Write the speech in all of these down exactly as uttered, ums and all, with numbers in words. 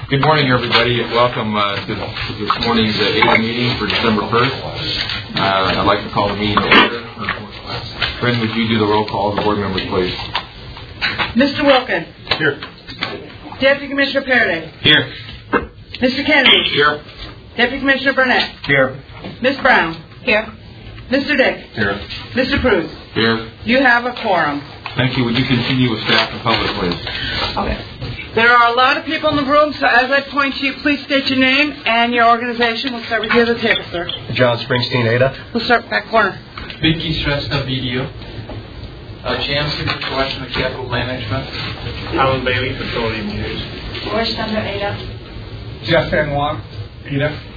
Good morning, everybody. Welcome uh, to this morning's uh, A D A meeting for December first. Uh, I'd like to call the meeting to order. Friend, would you do the roll call of the board members, please? Mister Wilkin. Here. Deputy Commissioner Paraday. Here. Mister Kennedy. Here. Deputy Commissioner Burnett. Here. Miss Brown. Here. Mister Dick. Here. Mister Cruz. Here. You have a quorum. Thank you. Would you continue with staff and public, please? Okay. There are a lot of people in the room, so as I point to you, please state your name and your organization. We'll start with you at the table, sir. John Springsteen, A D A. We'll start back corner. Vicky Shrestha, B D O. Uh, Chancellor for Washington Capital Management. Alan Bailey, Facility Engineers. George Thunder, A D A. Jeff Van Wong, A D A.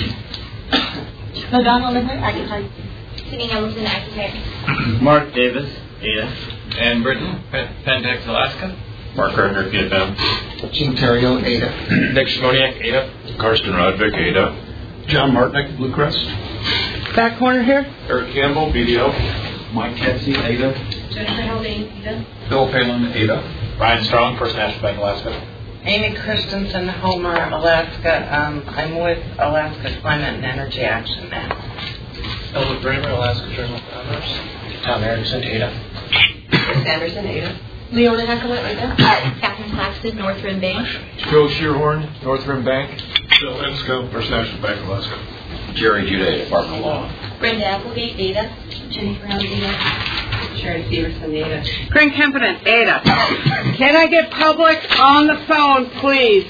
Madonna Lippert, Architect. Sydney Hamilton, Architect. Mark Davis, A D A. Ann Britton, Pendex, Alaska. Mark Gardner, P F M. Jim Terrio, A D A. Nick Simoniak, A D A. Karsten Rodvik, A D A. John Martinick, Blue Crest. Back corner here. Eric Campbell, B D O. Mike Ketsey, A D A. Jennifer Haldane, A D A. Phil Phelan, A D A. Ryan Strong, First National Bank, Alaska. Amy Christensen, Homer, Alaska. Um, I'm with Alaska Climate and Energy Action now. Elwood Bramer, Alaska Journal of Commerce. Tom Anderson, A D A. Chris Anderson, A D A. Leona Heckler, A D A. Uh, Catherine Claxton, North Rim Bank. Joe Shearhorn, North Rim Bank. Phil Ensko, First National Bank, Alaska. Jerry Juday, Department of Law. Brenda Applegate, A D A. Jennifer Brown, A D A. Sherry Severson, A D A. Green Kempinen, A D A. Can I get public on the phone, please?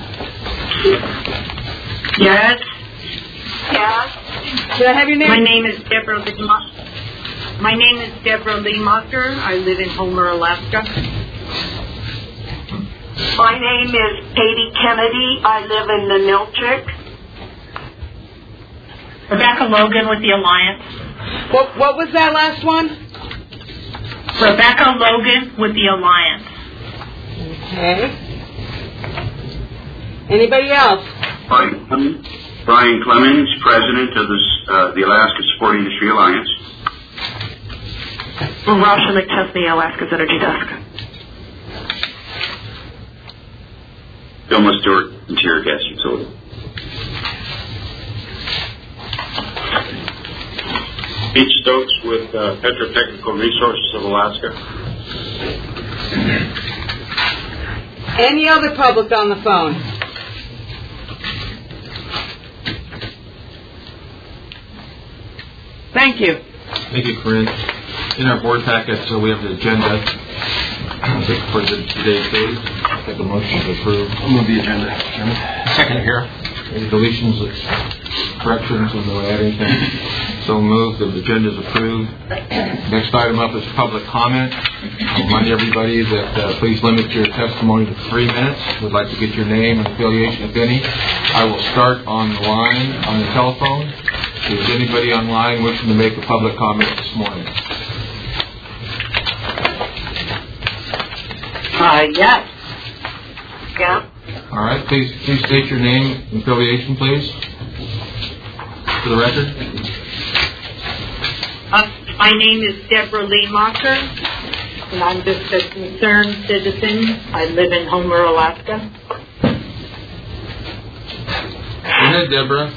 Yes? Yes. Can I have your name? My name is Deborah Lee. My name is Deborah Lee Mocker. I live in Homer, Alaska. My name is Katie Kennedy. I live in the Nilchik. Rebecca Logan with the Alliance. What, what was that last one? Rebecca Logan with the Alliance. Okay. Anybody else? Brian Clemens, Brian Clemens, President of the, uh, the Alaska Support Industry Alliance. Rasha McChesney, Alaska's Energy Desk. Vilma Stewart, Interior Gas Utility. Pete Stokes with uh, Petrotechnical Resources of Alaska. Any other public on the phone? Thank you. Thank you, Corinne. In our board packet, so we have the agenda for the, today's date. Take a motion to approve. I'll move the agenda, Chairman. Second here. Any deletions, corrections, and no add anything? So moved. The agenda is approved. Next item up is public comment. I'll remind everybody that uh, please limit your testimony to three minutes. We'd like to get your name and affiliation, if any. I will start on the line on the telephone. Is anybody online wishing to make a public comment this morning? Uh, yes. Yeah. All right. Please, please state your name and affiliation, please, for the record. Uh, my name is Deborah Lee Mocker, and I'm just a concerned citizen. I live in Homer, Alaska. Go ahead, Deborah.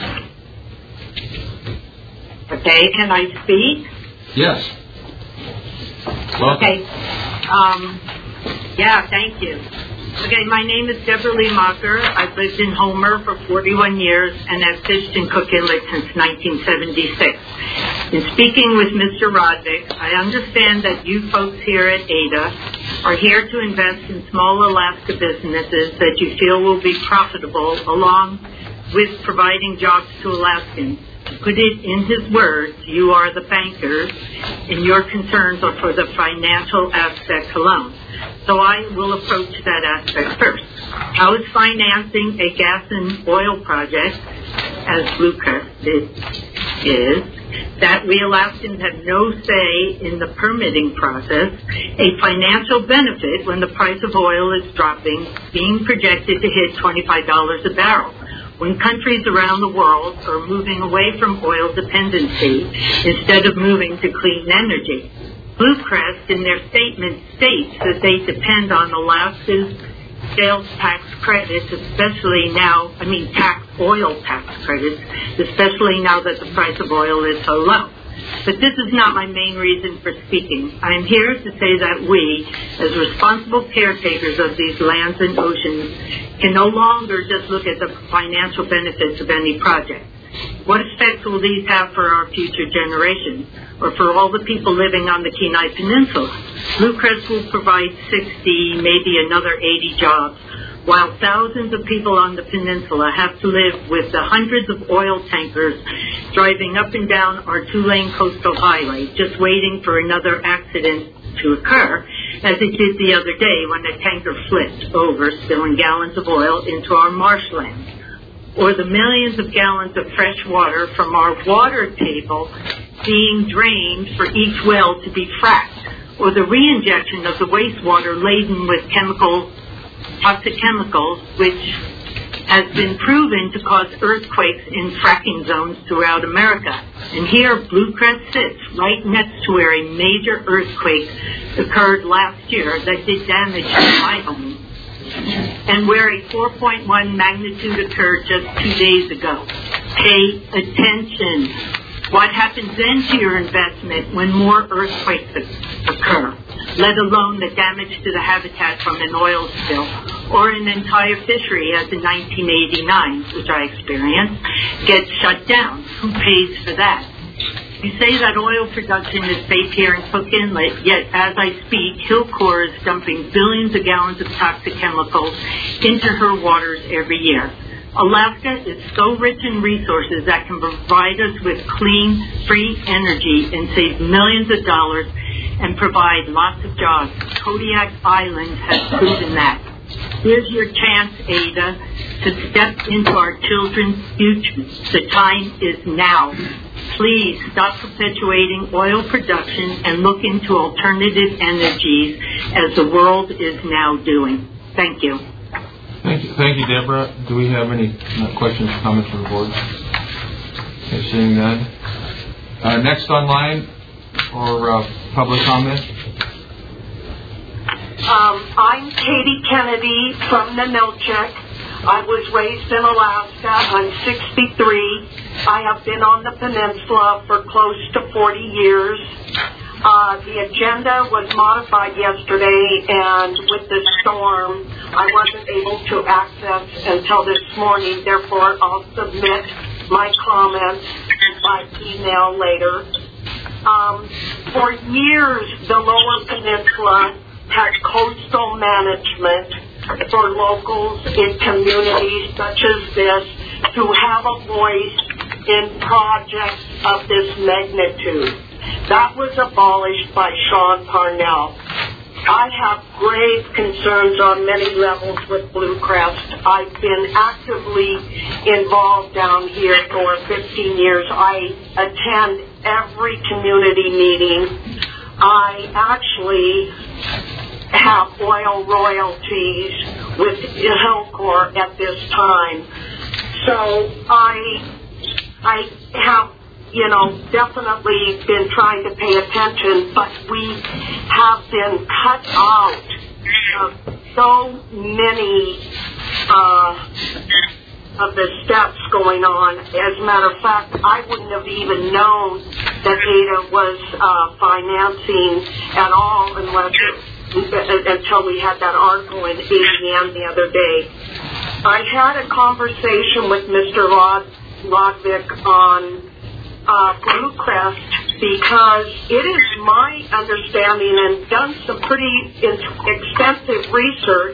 Okay, can I speak? Yes. Welcome. Okay. Um, yeah, thank you. Okay, my name is Deborah Lee Mocker. I've lived in Homer for forty-one years and have fished in Cook Inlet since nineteen seventy-six. In speaking with Mister Rodvik, I understand that you folks here at A D A are here to invest in small Alaska businesses that you feel will be profitable, along with providing jobs to Alaskans. To put it in his words, you are the bankers, and your concerns are for the financial aspect alone. So I will approach that aspect first. How is financing a gas and oil project, as Blue Crest is, that we Alaskans have no say in the permitting process, a financial benefit when the price of oil is dropping, being projected to hit twenty-five dollars a barrel? When countries around the world are moving away from oil dependency instead of moving to clean energy. Blue Crest, in their statement, states that they depend on Alaska's sales tax credits, especially now, I mean tax oil tax credits, especially now that the price of oil is so low. But this is not my main reason for speaking. I am here to say that we, as responsible caretakers of these lands and oceans, can no longer just look at the financial benefits of any project. What effects will these have for our future generations, or for all the people living on the Kenai Peninsula? Blue Crest will provide sixty, maybe another eighty jobs, while thousands of people on the peninsula have to live with the hundreds of oil tankers driving up and down our two-lane coastal highway, just waiting for another accident to occur, as it did the other day when a tanker flipped over, spilling gallons of oil into our marshlands. Or the millions of gallons of fresh water from our water table being drained for each well to be fracked, or the reinjection of the wastewater laden with chemical, toxic chemicals, which has been proven to cause earthquakes in fracking zones throughout America. And here, Blue Crest sits right next to where a major earthquake occurred last year that did damage to my home, and where a four point one magnitude occurred just two days ago. Pay attention. What happens then to your investment when more earthquakes occur, let alone the damage to the habitat from an oil spill, or an entire fishery as in nineteen eighty-nine, which I experienced, gets shut down? Who pays for that? You say that oil production is safe here in Cook Inlet, yet as I speak, Hilcorp is dumping billions of gallons of toxic chemicals into her waters every year. Alaska is so rich in resources that can provide us with clean, free energy and save millions of dollars and provide lots of jobs. Kodiak Island has proven that. Here's your chance, Ada, to step into our children's future. The time is now. Please stop perpetuating oil production and look into alternative energies as the world is now doing. Thank you. Thank you, thank you, Deborah. Do we have any uh, questions or comments from the board? Okay, seeing none. Uh, next online or uh, public comment? Um, I'm Katie Kennedy from Ninilchik. I was raised in Alaska. I'm sixty-three. I have been on the peninsula for close to forty years. Uh, the agenda was modified yesterday, and with the storm, I wasn't able to access until this morning. Therefore, I'll submit my comments by email later. Um, for years, the Lower Peninsula had coastal management for locals in communities such as this to have a voice in projects of this magnitude. That was abolished by Sean Parnell. I have grave concerns on many levels with Blue Crest. I've been actively involved down here for fifteen years. I attend every community meeting. I actually have oil royalties with Hilcorp at this time. So I I have, you know, definitely been trying to pay attention, but we have been cut out of so many uh, of the steps going on. As a matter of fact, I wouldn't have even known that Ada was uh, financing at all unless it, until we had that article in A D M the other day. I had a conversation with Mister Rod Lodvik on uh, Blue Crest because it is my understanding, and done some pretty extensive research,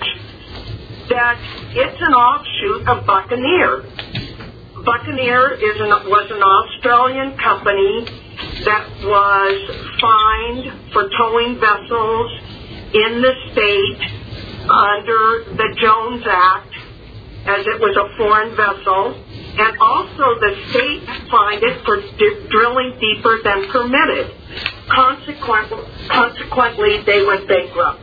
that it's an offshoot of Buccaneer. Buccaneer is an, was an Australian company that was fined for towing vessels in the state under the Jones Act, as it was a foreign vessel. And also the state fined it for d- drilling deeper than permitted. Consequently, consequently, they went bankrupt.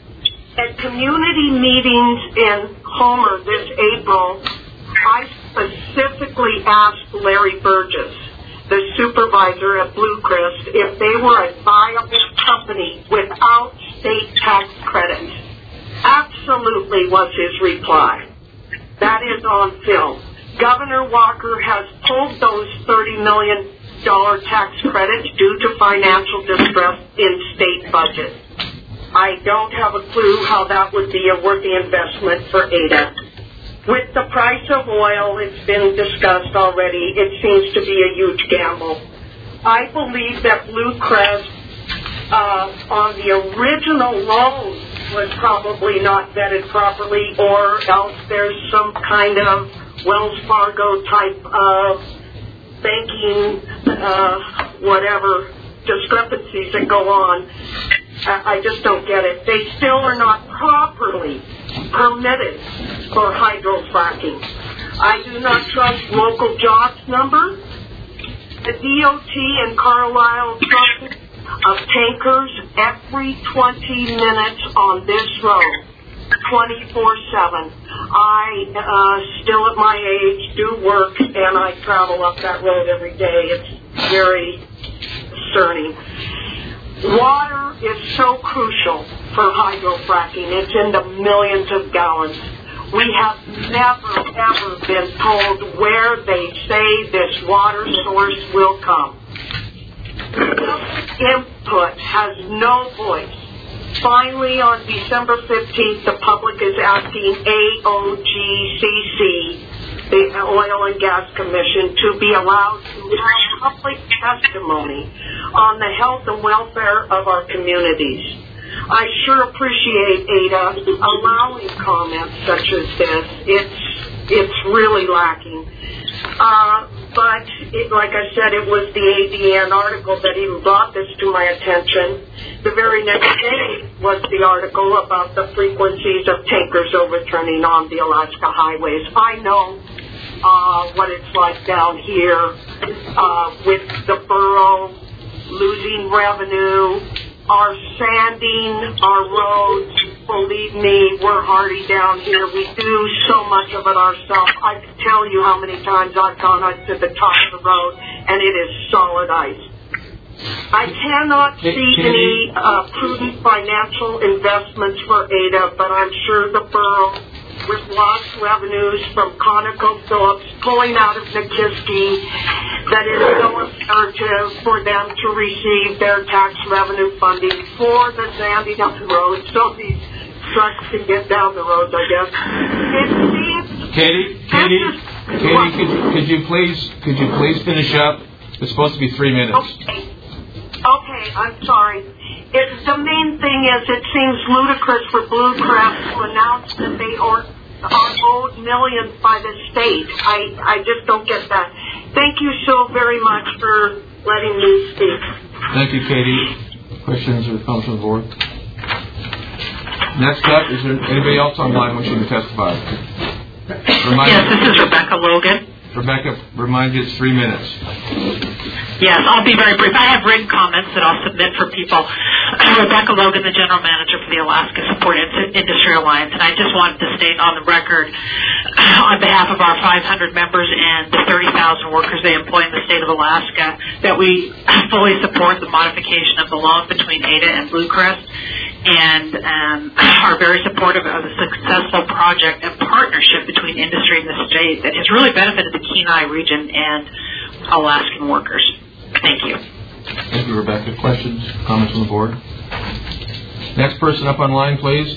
At community meetings in Homer this April, I specifically asked Larry Burgess, the supervisor at Blue Crest, if they were a viable company without state tax credits. Absolutely. Absolutely was his reply. That is on film. Governor Walker has pulled those thirty million dollars tax credits due to financial distress in state budget. I don't have a clue how that would be a worthy investment for Ada. With the price of oil, it's been discussed already, it seems to be a huge gamble. I believe that Blue Crest uh, on the original loan was probably not vetted properly, or else there's some kind of Wells Fargo type of banking, uh, whatever, discrepancies that go on. I just don't get it. They still are not properly permitted for hydrofracking. I do not trust local jobs number. The D O T in Carlisle trucking of tankers every twenty minutes on this road, twenty-four seven. I, uh, still at my age, do work, and I travel up that road every day. It's very concerning. Water is so crucial for hydrofracking. It's in the millions of gallons. We have never, ever been told where they say this water source will come. Input has no voice. Finally, on December fifteenth, the public is asking A O G C C, the Oil and Gas Commission, to be allowed to have public testimony on the health and welfare of our communities. I sure appreciate Ada allowing comments such as this. It's it's really lacking. Uh, but it, like I said, it was the A D N article that even brought this to my attention. The very next day was the article about the frequencies of tankers overturning on the Alaska highways. I know uh, what it's like down here uh, with the borough losing revenue, our sanding, our roads. Believe me, we're hardy down here. We do so much of it ourselves. I can tell you how many times I've gone up to the top of the road, and it is solid ice. I cannot see any uh, prudent financial investments for Ada, but I'm sure the borough, with lost revenues from ConocoPhillips pulling out of Nikiski, that is so imperative for them to receive their tax revenue funding for the sanding of the roads so these trucks can get down the roads, I guess. It seems... Katie, Katie, Katie, could you, could you please, could you please finish up? It's supposed to be three minutes. Okay. Okay, I'm sorry. It, the main thing is it seems ludicrous for Blue Crest to announce that they are, are owed millions by the state. I, I just don't get that. Thank you so very much for letting me speak. Thank you, Katie. Questions or comments from the board? Next up, is there anybody else online wishing to testify? Remind yes, this is Rebecca Logan. Rebecca, remind you it's three minutes. Yes, I'll be very brief. I have written comments that I'll submit for people. Rebecca Logan, the General Manager for the Alaska Support Industry Alliance, and I just wanted to state on the record, on behalf of our five hundred members and the thirty thousand workers they employ in the state of Alaska, that we fully support the modification of the loan between Ada and Blue Crest, and um, are very supportive of the successful project and partnership between industry and the state that has really benefited the Kenai region and Alaskan workers. Thank you. Thank you, Rebecca. Questions, comments on the board? Next person up online, please.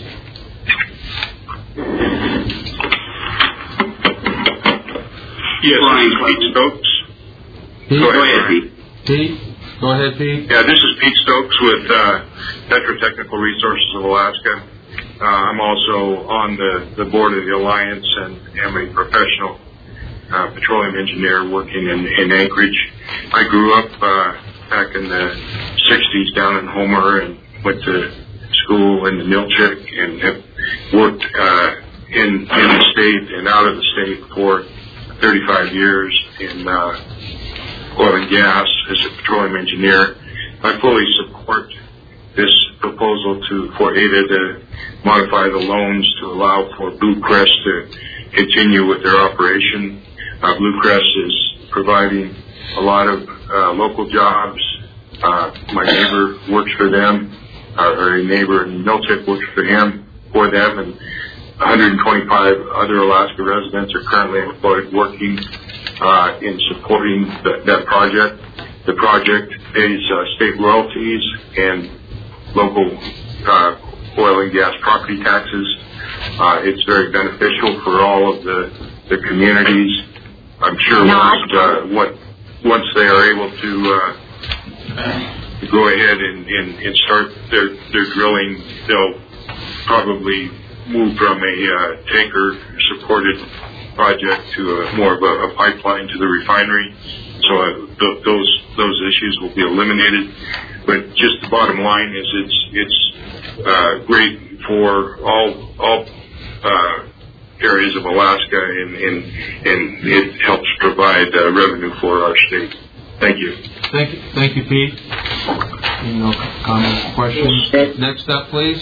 Yes, Brian Pete Stokes. Pete? Go ahead, Pete. Pete? Go ahead, Pete. Yeah, this is Pete Stokes with uh, Petrotechnical Resources of Alaska. Uh, I'm also on the, the board of the Alliance and am a professional uh, petroleum engineer working in, in Anchorage. I grew up uh, back in the sixties down in Homer and went to school in the Milchik and have worked uh, in, in the state and out of the state for thirty-five years in uh, oil and gas as a petroleum engineer. I fully support this proposal to for Ada to modify the loans to allow for Blue Crest to continue with their operation. Uh, Blue Crest is providing a lot of uh, local jobs. Uh, my neighbor works for them, uh, or a neighbor in Milchik works for him, for them, and one hundred twenty-five other Alaska residents are currently employed working uh, in supporting the, that project. The project pays uh, state royalties and local uh, oil and gas property taxes. Uh, it's very beneficial for all of the, the communities. I'm sure once, uh, what, once they are able to uh, go ahead and, and, and start their, their drilling, they'll probably move from a uh, tanker-supported project to a, more of a, a pipeline to the refinery. So uh, th- those those issues will be eliminated. But just the bottom line is it's it's uh, great for all all uh, areas of Alaska, and, and and it helps provide uh, revenue for our state. Thank you. Thank you, thank you, Pete. Any no comments, questions? Next up, please.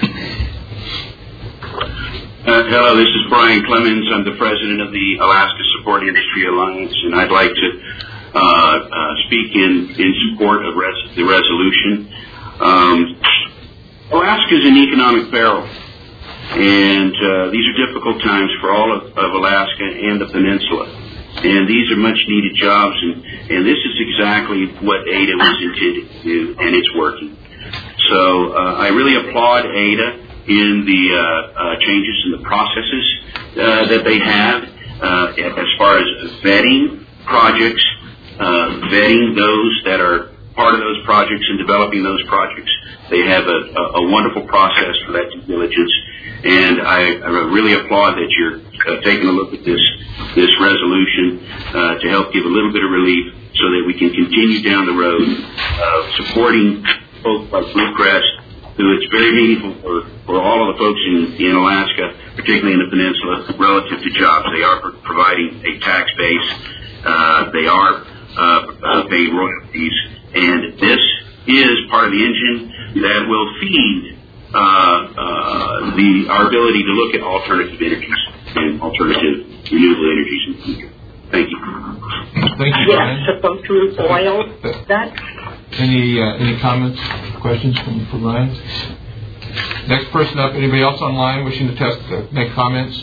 Uh, hello, this is Brian Clemens. I'm the president of the Alaska Support Industry Alliance, and I'd like to uh, uh, speak in, in support of res- the resolution. Um, Alaska is an economic barrel, and uh, these are difficult times for all of, of Alaska and the peninsula. And these are much-needed jobs, and, and this is exactly what A D A was intended to do, and it's working. So uh, I really applaud A D A in the uh, uh, changes in the processes uh, that they have uh, as far as vetting projects, uh, vetting those that are part of those projects and developing those projects. They have a, a, a wonderful process for that due diligence, and I, I really applaud that you're uh, taking a look at this this resolution uh, to help give a little bit of relief so that we can continue down the road of supporting folks like Blue Crest, who it's very meaningful for, for all of the folks in, in Alaska, particularly in the peninsula, relative to jobs. They are pro- providing a tax base. Uh, they are uh, uh, paying royalties. And this is part of the engine that will feed uh, uh, the our ability to look at alternative energies and alternative renewable energies in the future. Thank you. Thank you, Brian. Yes, supposed to oil that. Any uh, any comments, questions from, from Ryan? Next person up. Anybody else online wishing to test, uh, make comments?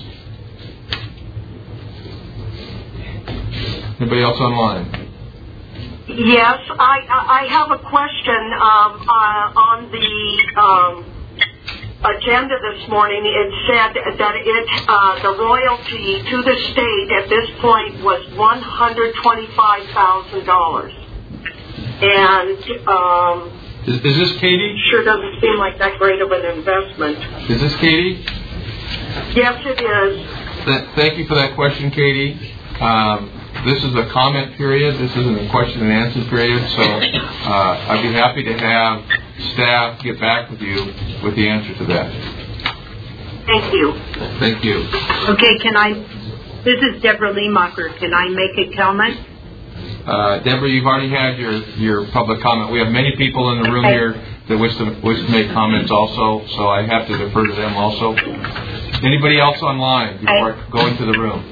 Anybody else online? Yes, I I have a question um, uh, on the um, agenda this morning. It said that it uh, the royalty to the state at this point was one hundred twenty-five thousand dollars, and um, is, is this Katie? Sure doesn't seem like that great of an investment. Is this Katie? Yes, it is. Th- thank you for that question, Katie. Um, This is a comment period. This isn't a question and answer period. So uh, I'd be happy to have staff get back with you with the answer to that. Thank you. Thank you. Okay, can I, this is Deborah Leemacher. Can I make a comment? Uh, Deborah, you've already had your, your public comment. We have many people in the room okay. here that wish to, wish to make comments also, so I have to defer to them also. Anybody else online before I go into the room?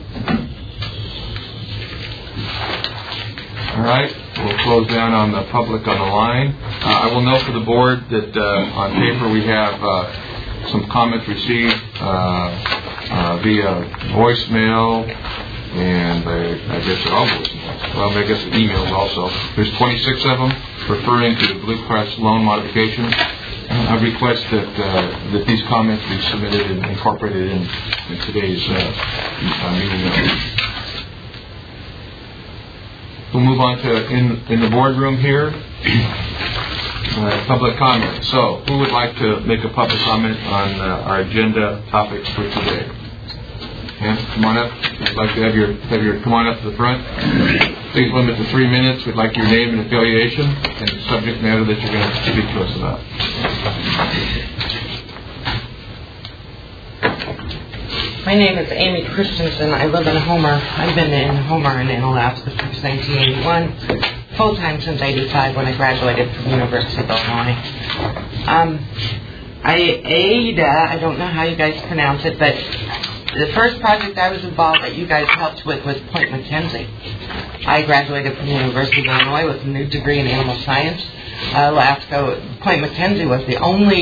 All right, we'll close down on the public on the line. Uh, I will note for the board that uh, on paper we have uh, some comments received uh, uh, via voicemail, and uh, I guess all voicemails. Well, I guess emails also. There's twenty-six of them referring to the Blue Crest loan modification. I request that uh, that these comments be submitted and incorporated in, in today's uh, uh, meeting notes. We'll move on to in in the boardroom here. Uh, public comment. So, who would like to make a public comment on uh, our agenda topics for today? Yeah, come on up. I'd like to have your have your come on up to the front. Please limit to three minutes. We'd like your name and affiliation and the subject matter that you're going to speak to us about. My name is Amy Christensen. I live in Homer. I've been in Homer and in Alaska since nineteen eighty-one, full-time since eighty-five when I graduated from the University of Illinois. Um, I, A D A, I don't know how you guys pronounce it, but the first project I was involved that you guys helped with was Point McKenzie. I graduated from the University of Illinois with a new degree in animal science. Uh, Alaska, Point McKenzie was the only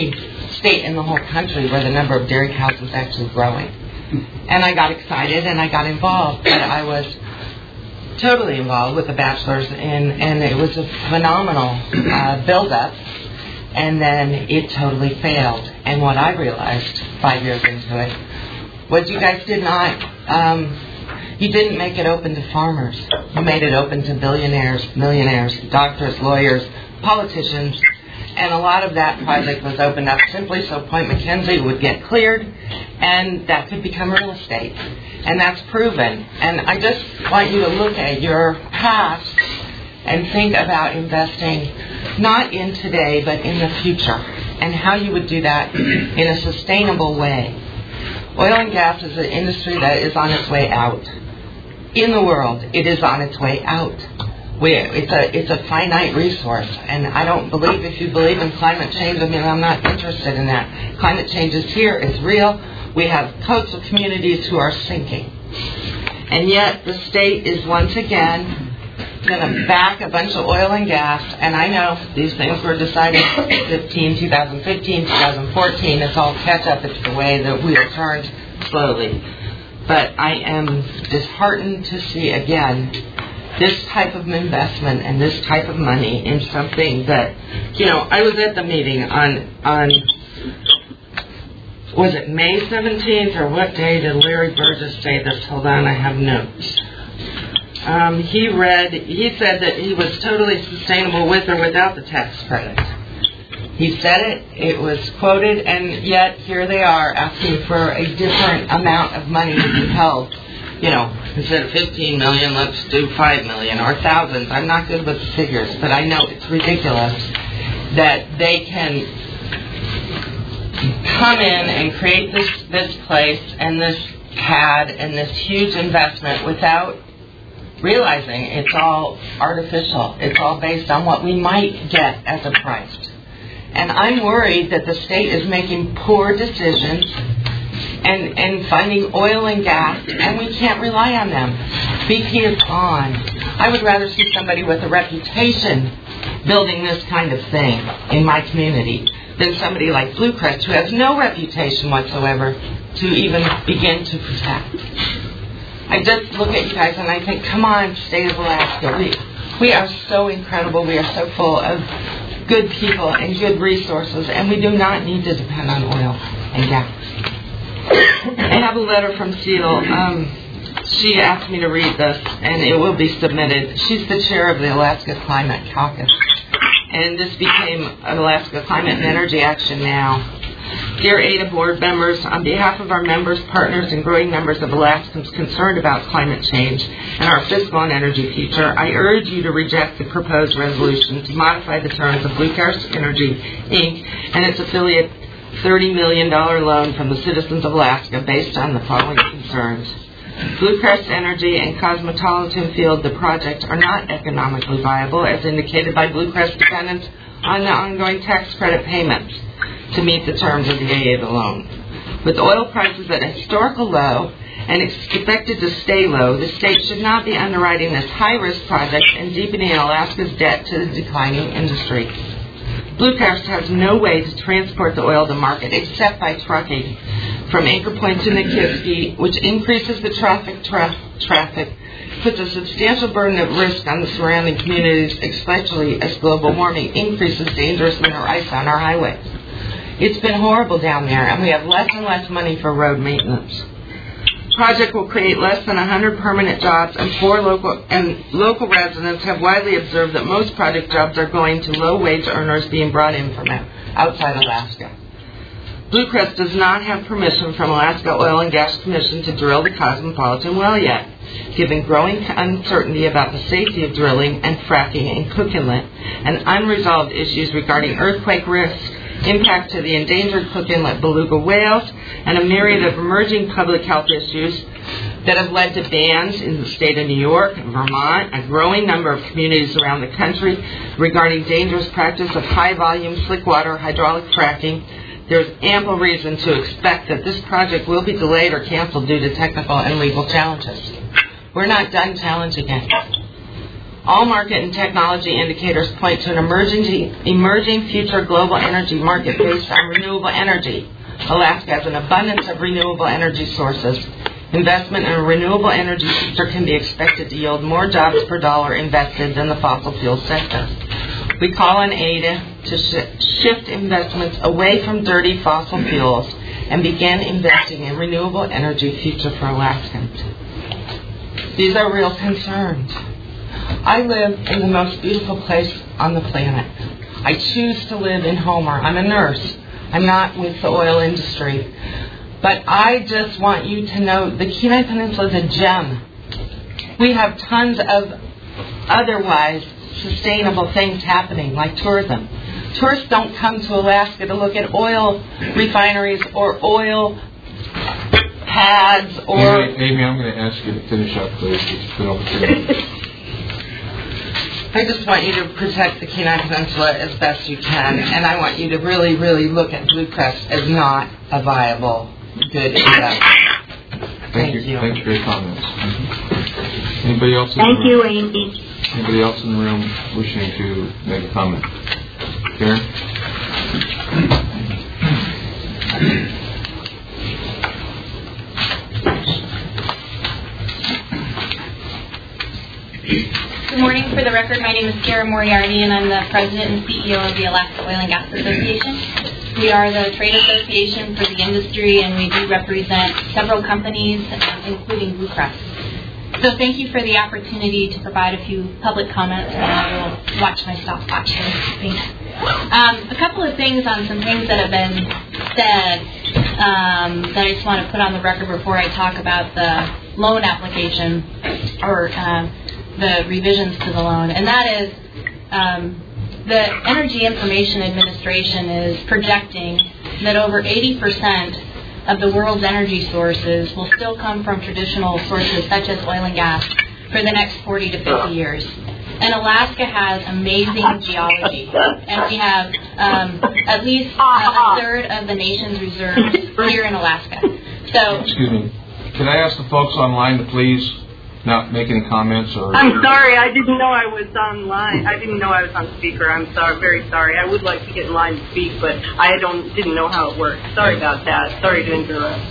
state in the whole country where the number of dairy cows was actually growing. And I got excited and I got involved, but I was totally involved with the bachelor's, and, and it was a phenomenal uh, build-up, and then it totally failed. And what I realized five years into it was you guys did not, um, you didn't make it open to farmers. You made it open to billionaires, millionaires, doctors, lawyers, politicians, and a lot of that project was opened up simply so Point McKenzie would get cleared, and that could become real estate. And that's proven. And I just want you to look at your past and think about investing not in today, but in the future, and how you would do that in a sustainable way. Oil and gas is an industry that is on its way out. In the world, it is on its way out. We, it's a it's a finite resource, and I don't believe, if you believe in climate change, I mean, I'm not interested in that. Climate change is here, it's real. We have coastal communities who are sinking. And yet the state is once again going to back a bunch of oil and gas, and I know these things were decided fifteen, two thousand fifteen, two thousand fourteen. It's all catch up. It's the way the wheel turns slowly. But I am disheartened to see again this type of investment and this type of money in something that, you know, I was at the meeting on, on was it May seventeenth, or what day did Larry Burgess say this? Hold on, I have notes. Um, he read, he said that he was totally sustainable with or without the tax credit. He said it, it was quoted, and yet here they are asking for a different amount of money to be held. You know, instead of fifteen million, let's do five million or thousands. I'm not good with figures, but I know it's ridiculous that they can come in and create this, this place and this C A D and this huge investment without realizing it's all artificial. It's all based on what we might get as a price. And I'm worried that the state is making poor decisions and, and finding oil and gas, and we can't rely on them. B P is on. I would rather see somebody with a reputation building this kind of thing in my community than somebody like Blue Crest, who has no reputation whatsoever to even begin to protect. I just look at you guys and I think, come on, state of Alaska. We, we are so incredible. We are so full of good people and good resources, and we do not need to depend on oil and gas. I have a letter from Seal. Um, she asked me to read this, and it will be submitted. She's the chair of the Alaska Climate Caucus, and this became Alaska Climate and Energy Action Now. Dear A D A board members, on behalf of our members, partners, and growing numbers of Alaskans concerned about climate change and our fiscal and energy future, I urge you to reject the proposed resolution to modify the terms of Blue Crest Energy, Incorporated and its affiliate thirty million dollars loan from the citizens of Alaska based on the following concerns. Blue Crest Energy and Cosmopolitan Field, the project, are not economically viable, as indicated by Blue Crest dependents on the ongoing tax credit payments to meet the terms of the A A loan. With oil prices at a historical low and expected to stay low, the state should not be underwriting this high-risk project and deepening Alaska's debt to the declining industry. Blue Crest has no way to transport the oil to market except by trucking from Anchor Point to Nikiski, which increases the traffic, tra- traffic, puts a substantial burden of risk on the surrounding communities, especially as global warming increases dangerous winter ice on our highways. It's been horrible down there, and we have less and less money for road maintenance. The project will create less than one hundred permanent jobs, and four local and local residents have widely observed that most project jobs are going to low-wage earners being brought in from outside Alaska. Blue Crest does not have permission from Alaska Oil and Gas Commission to drill the Cosmopolitan well yet, given growing uncertainty about the safety of drilling and fracking in Cook Inlet, and unresolved issues regarding earthquake risk, impact to the endangered Cook Inlet beluga whales, and a myriad of emerging public health issues that have led to bans in the state of New York, Vermont, a growing number of communities around the country regarding dangerous practice of high-volume slickwater hydraulic fracking. There's ample reason to expect that this project will be delayed or canceled due to technical and legal challenges. We're not done challenging it. All market and technology indicators point to an emerging, emerging future global energy market based on renewable energy. Alaska has an abundance of renewable energy sources. Investment in a renewable energy sector can be expected to yield more jobs per dollar invested than the fossil fuel sector. We call on A D A to sh- shift investments away from dirty fossil fuels and begin investing in renewable energy future for Alaskans. These are real concerns. I live in the most beautiful place on the planet. I choose to live in Homer. I'm a nurse. I'm not with the oil industry. But I just want you to know the Kenai Peninsula is a gem. We have tons of otherwise sustainable things happening, like tourism. Tourists don't come to Alaska to look at oil refineries or oil pads or... Amy, Amy, I'm going to ask you to finish up, please. It's been over two I just want you to protect the Kenai Peninsula as best you can, and I want you to really, really look at Blue Crest as not a viable, good investment. Thank, Thank you. you. Thanks for your comments. Mm-hmm. Anybody else in Thank the room? you, Amy. Anybody else in the room wishing to make a comment? Karen? Good morning. For the record, my name is Kara Moriarty, and I'm the president and C E O of the Alaska Oil and Gas Association. We are the trade association for the industry, and we do represent several companies, including Blue Crest. So thank you for the opportunity to provide a few public comments, and I will watch my stopwatch here. Thanks. Um, a couple of things on some things that have been said um, that I just want to put on the record before I talk about the loan application or uh, the revisions to the loan, and that is um, the Energy Information Administration is projecting that over eighty percent of the world's energy sources will still come from traditional sources such as oil and gas for the next forty to fifty years. And Alaska has amazing geology, and we have um, at least a, a third of the nation's reserves here in Alaska. So, excuse me. Can I ask the folks online to please not make any comments or... I'm sorry, I didn't know I was online. I didn't know I was on speaker. I'm sorry, very sorry. I would like to get in line to speak, but I don't didn't know how it worked. Sorry about that. Sorry to interrupt.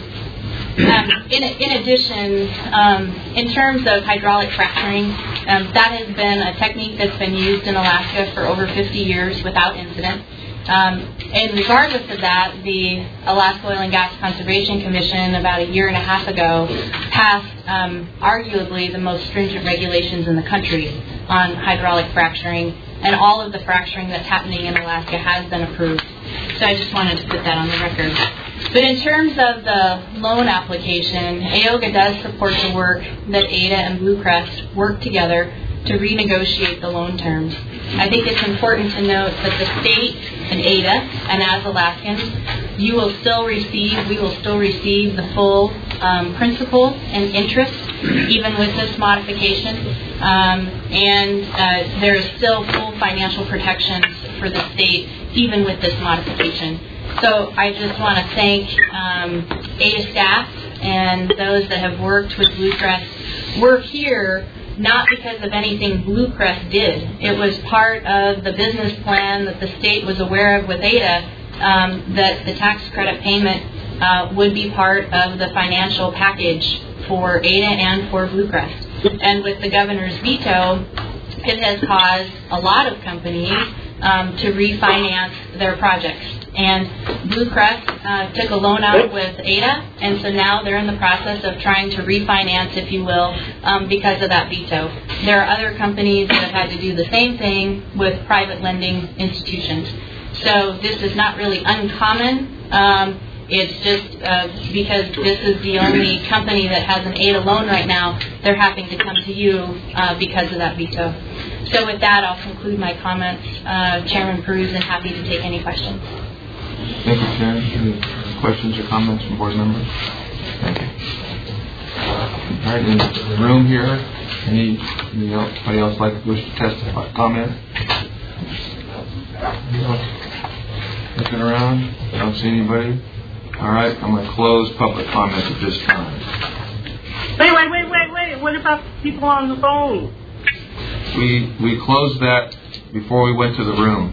Um, in, in addition, um, in terms of hydraulic fracturing, um, that has been a technique that's been used in Alaska for over fifty years without incident. Um, and regardless of that, the Alaska Oil and Gas Conservation Commission about a year and a half ago passed um, arguably the most stringent regulations in the country on hydraulic fracturing, and all of the fracturing that's happening in Alaska has been approved. So I just wanted to put that on the record. But in terms of the loan application, A O G A does support the work that A D A and Blue Crest work together to renegotiate the loan terms. I think it's important to note that the state and A D A, and as Alaskans, you will still receive, we will still receive the full um, principal and interest, even with this modification. Um, and uh, there is still full financial protections for the state, even with this modification. So I just want to thank um, A D A staff and those that have worked with Blue Crest. We're here not because of anything Blue Crest did. It was part of the business plan that the state was aware of with A D A, um, that the tax credit payment uh, would be part of the financial package for A D A and for Blue Crest. And with the governor's veto, it has caused a lot of companies um, to refinance their projects. And Blue Crest uh, took a loan out with A D A, and so now they're in the process of trying to refinance, if you will, um, because of that veto. There are other companies that have had to do the same thing with private lending institutions. So this is not really uncommon. Um, it's just uh, because this is the only company that has an A D A loan right now, they're having to come to you uh, because of that veto. So with that, I'll conclude my comments. Uh, Chairman Peruz, and happy to take any questions. Thank you, Karen. Any questions or comments from board members? Thank you. All right, in the room here, any, anybody else like to wish to testify, comment? Looking around, I don't see anybody. All right, I'm going to close public comment at this time. Wait, wait, wait, wait, wait. What about people on the phone? We, we closed that before we went to the room.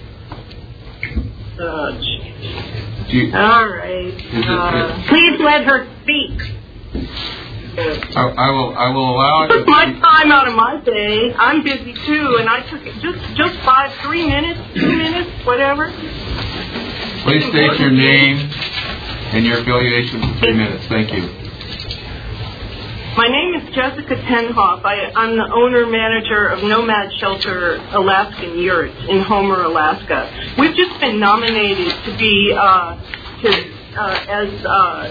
Uh, Do you, all right. is it, Uh, it, please let her speak. I, I will I will allow I took it. my time out of my day. I'm busy too, and I took it just just five, three minutes, two minutes, whatever. Please state your name and your affiliation for three minutes. Thank you. My name is Jessica Tenhoff. I, I'm the owner-manager of Nomad Shelter Alaskan Yurts in Homer, Alaska. We've just been nominated to be uh, to uh, as uh,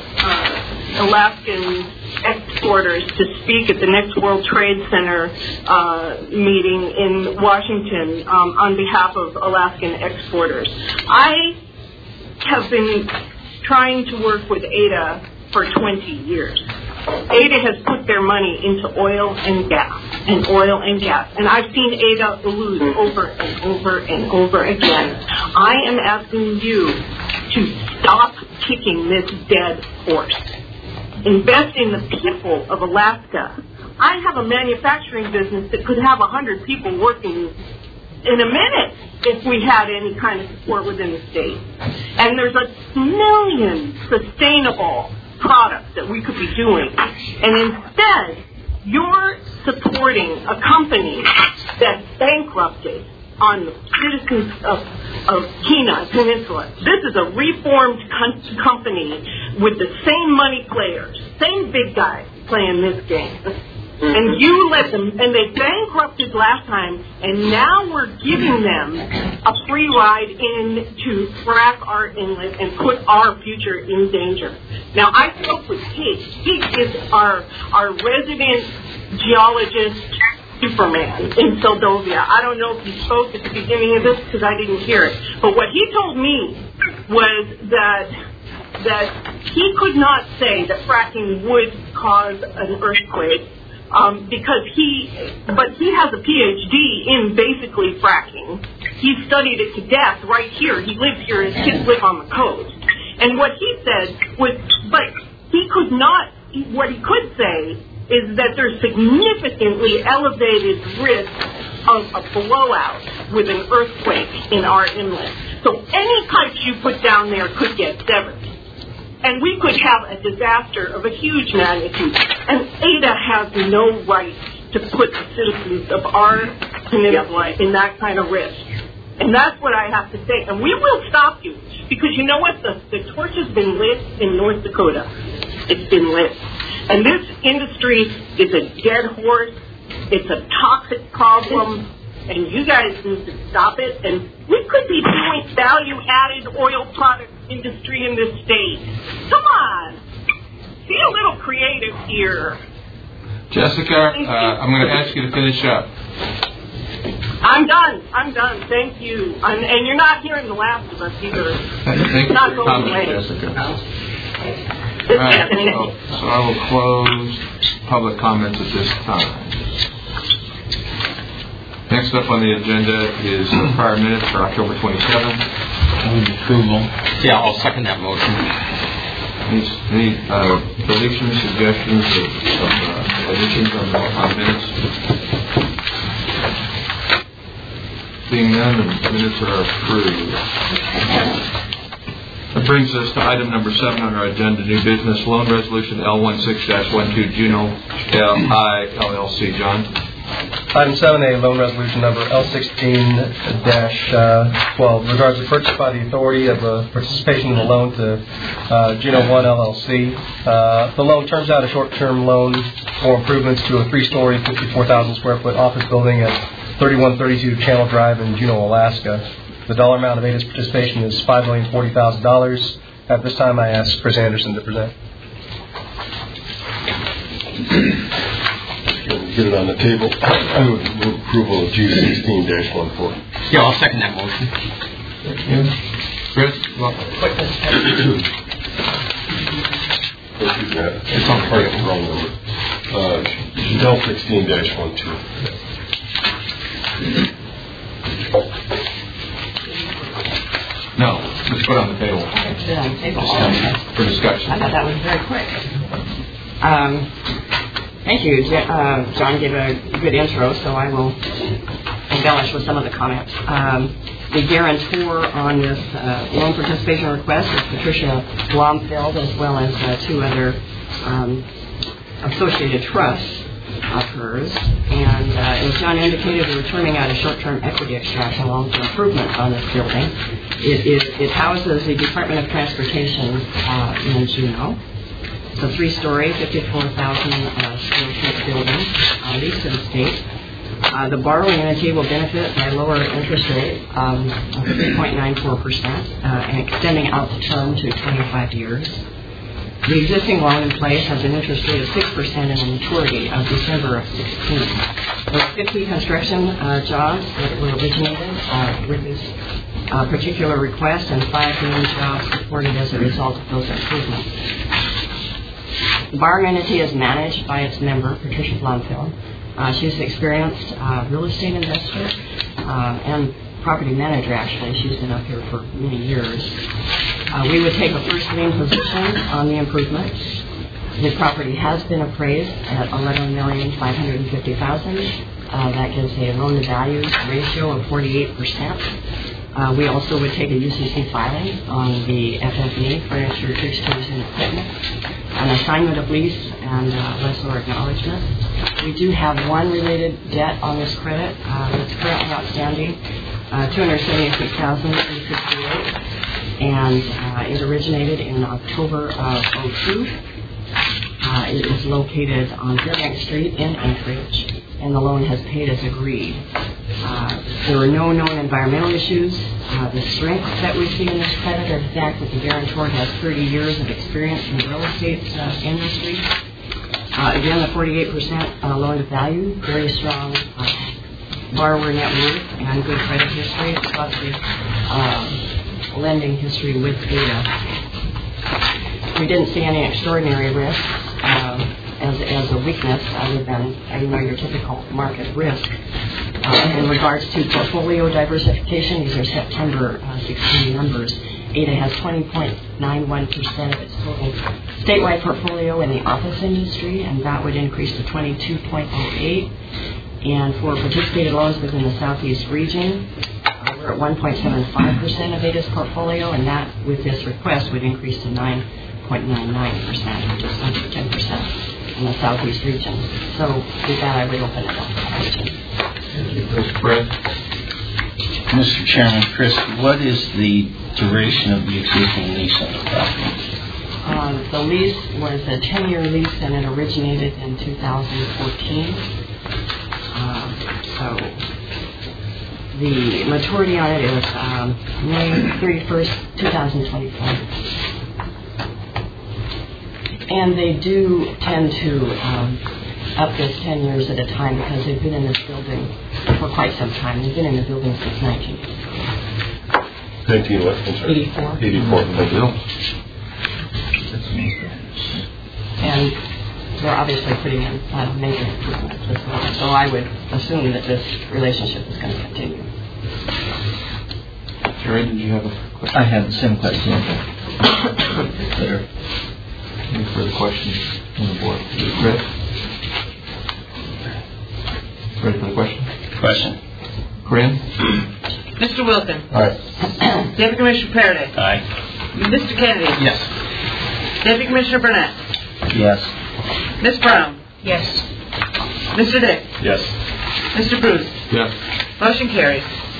uh, Alaskan exporters to speak at the next World Trade Center uh, meeting in Washington um, on behalf of Alaskan exporters. I have been trying to work with ADA for twenty years. ADA has put their money into oil and gas, and oil and gas. And I've seen ADA lose over and over and over again. I am asking you to stop kicking this dead horse. Invest in the people of Alaska. I have a manufacturing business that could have one hundred people working in a minute if we had any kind of support within the state. And there's a million sustainable products that we could be doing. And instead, you're supporting a company that's bankrupted on the citizens of, of Kenai Peninsula. This is a reformed com- company with the same money players, same big guys playing this game. And you let them, and they bankrupted last time, and now we're giving them a free ride in to frack our inlet and put our future in danger. Now, I spoke with Pete. Pete is our, our resident geologist Superman in Seldovia. I don't know if he spoke at the beginning of this because I didn't hear it. But what he told me was that that he could not say that fracking would cause an earthquake. Um, because he, but he has a P H D in basically fracking. He studied it to death right here. He lives here. His kids live on the coast. And what he said was, but he could not, what he could say is that there's significantly elevated risk of a blowout with an earthquake in our inlet. So any pipes you put down there could get severed. And we could have a disaster of a huge magnitude. And ADA has no right to put the citizens of our peninsula in that kind of risk. And that's what I have to say. And we will stop you. Because you know what? The, the torch has been lit in North Dakota. It's been lit. And this industry is a dead horse. It's a toxic problem. And you guys need to stop it. And we could be doing value-added oil product industry in this state. Come on. Be a little creative here. Jessica, uh, I'm going to ask you to finish up. I'm done. I'm done. Thank you. I'm, and you're not hearing the last of us either. Thank you not for your going comment, away. Jessica. All right, so, so I will close public comments at this time. Next up on the agenda is the prior minutes for October twenty-seventh. Approval. Yeah, I'll second that motion. Any, any uh, deletions, suggestions, of, of uh, additions on the on minutes? Seeing none, the minutes are approved. That brings us to item number seven on our agenda, new business loan resolution L sixteen dash twelve Juno L I L L C. John? Item seven A, loan resolution number L sixteen dash twelve, regards the purchase by the authority of the participation in the loan to uh, Juno one L L C. Uh, the loan turns out a short-term loan for improvements to a three-story, fifty-four thousand square foot office building at thirty-one thirty-two Channel Drive in Juneau, Alaska. The dollar amount of ADA's participation is five million forty thousand dollars. At this time, I ask Chris Anderson to present. Get it on the table. I would move approval of G sixteen dash fourteen. Yeah, I'll second that motion. Chris? It's on part of the wrong number. Uh, L sixteen dash twelve. No, let's put it on the table. Okay, put it on the table. Discussion. For discussion. I thought that was very quick. Um, Thank you. Uh, John gave a good intro, so I will embellish with some of the comments. Um, the guarantor on this uh, loan participation request is Patricia Blomfield, as well as uh, two other um, associated trusts of hers. And uh, as John indicated, we're turning out a short-term equity extraction loan for improvements on this building. It, it, it houses the Department of Transportation uh, in Juneau. It's a three-story, fifty-four thousand uh, square foot building uh, leased to the state. Uh, the borrowing entity will benefit by a lower interest rate um, of three point nine four percent uh, and extending out the term to twenty-five years. The existing loan in place has an interest rate of six percent and a maturity of December of sixteen. There are fifty construction uh, jobs that were originated uh, with this uh, particular request, and five new jobs supported as a result of those improvements. The borrowing entity is managed by its member, Patricia Blomfield. Uh, she's an experienced uh, real estate investor uh, and property manager, actually. She's been up here for many years. Uh, we would take a first lien position on the improvements. The property has been appraised at eleven million five hundred fifty thousand dollars. Uh, that gives a loan-to-value ratio of forty-eight percent. Uh, we also would take a U C C filing on the F F E, furniture, fixtures, and equipment, an assignment of lease, and uh, lessor acknowledgement. We do have one related debt on this credit uh, that's currently outstanding, uh, two hundred seventy-six thousand three hundred sixty-eight dollars, and uh, it originated in October of oh two. Uh, it is located on Fairbank Street in Anchorage, and the loan has paid as agreed. Uh, there are no known environmental issues. Uh, the strengths that we see in this credit are the fact that the guarantor has thirty years of experience in the real estate uh, industry. Uh, again, the forty-eight percent uh, loan to value, very strong uh, borrower net worth, and good credit history, plus the uh, lending history with data. We didn't see any extraordinary risks uh, as, as a weakness other than, you know, your typical market risk. Uh, in regards to portfolio diversification, these are September uh, sixteen numbers. A D A has twenty point nine one percent of its total statewide portfolio in the office industry, and that would increase to twenty-two point oh eight. And for participated loans within the Southeast region, uh, we're at one point seven five percent of A D A's portfolio, and that, with this request, would increase to nine point nine nine percent, or just under ten percent in the Southeast region. So with that, I would open it up. Mister Chairman, Chris, what is the duration of the existing lease on the property? Uh, the lease was a ten-year lease, and it originated in two thousand fourteen. Uh, so the maturity on it is um, May thirty-first, twenty twenty-four. And they do tend to um, up this ten years at a time because they've been in this building for quite some time. They've been in the building since nineteen eighty-four. nineteen what? I'm sorry. eighty-four. eighty-four. Thank you. And they're obviously putting in uh, major improvements as well. So I would assume that this relationship is going to continue. Jerry, did you have a question? I had the same question. There. Any further questions on the board? Chris? Ready for the question? Question. Corinne? Mister Wilson. Aye. Deputy Commissioner Paraday. Aye. Mister Kennedy. Yes. Deputy Commissioner Burnett. Yes. Miz Brown. Yes. Mister Dick. Yes. Mister Bruce. Yes. Motion carries.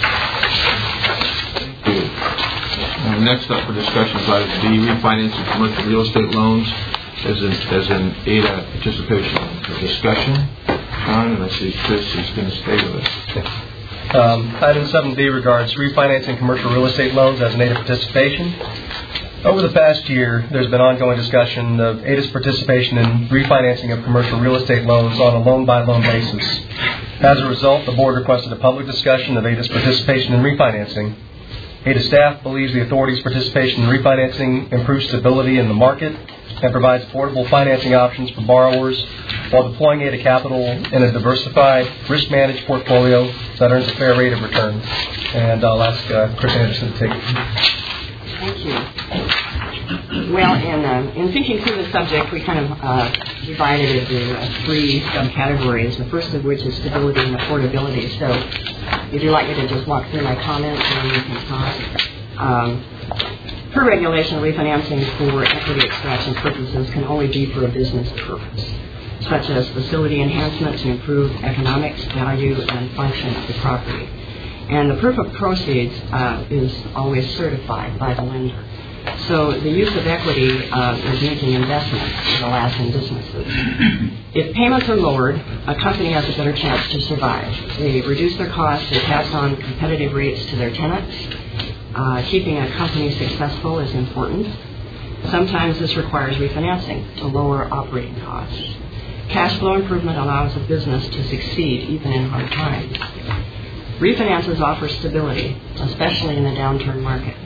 Uh, next up for discussion is item D, refinancing commercial real estate loans as in, as in A D A participation. For discussion, John, and I see Chris is going to stay with us. Um, item seven B regards refinancing commercial real estate loans as an A D A participation. Over the past year, there's been ongoing discussion of A D A's participation in refinancing of commercial real estate loans on a loan-by-loan basis. As a result, the board requested a public discussion of A D A's participation in refinancing. A D A staff believes the authority's participation in refinancing improves stability in the market and provides affordable financing options for borrowers while deploying A D A capital in a diversified, risk-managed portfolio that earns a fair rate of return. And I'll ask uh, Chris Anderson to take it. Thank you. Well, in, uh, in thinking through the subject, we kind of uh, divided it into uh, three subcategories, the first of which is stability and affordability. So if you'd like me to just walk through my comments and then we can talk. Um, per regulation, refinancing for equity extraction purposes can only be for a business purpose, such as facility enhancement to improve economics, value, and function of the property. And the proof of proceeds uh, is always certified by the lender. So the use of equity uh, is making investments in Alaskan businesses. If payments are lowered, a company has a better chance to survive. They reduce their costs, they pass on competitive rates to their tenants. Uh, keeping a company successful is important. Sometimes this requires refinancing to lower operating costs. Cash flow improvement allows a business to succeed even in hard times. Refinances offer stability, especially in the downturn market.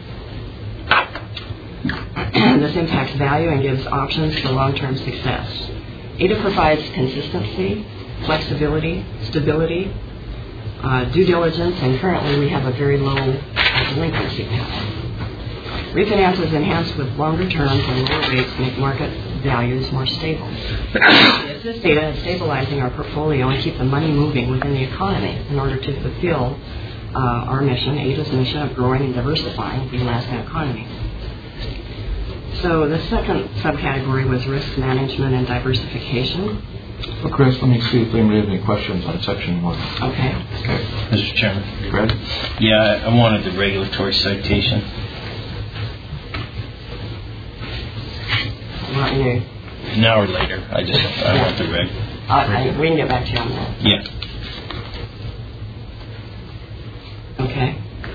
This impacts value and gives options for long-term success. A D A provides consistency, flexibility, stability, uh, due diligence, and currently we have a very low uh, delinquency pattern. Refinances enhanced with longer terms and lower rates make market values more stable. They assist A D A in stabilizing our portfolio and keep the money moving within the economy in order to fulfill uh, our mission, A D A's mission of growing and diversifying the Alaskan economy. So the second subcategory was risk management and diversification. Well, Chris, let me see if anybody has any questions on section one. Okay. Okay. Mister Chairman. Fred? Yeah, I wanted the regulatory citation. You want me to? Now or later. I just, I want the reg. Uh, I, we can get back to you on that. Yeah. Okay.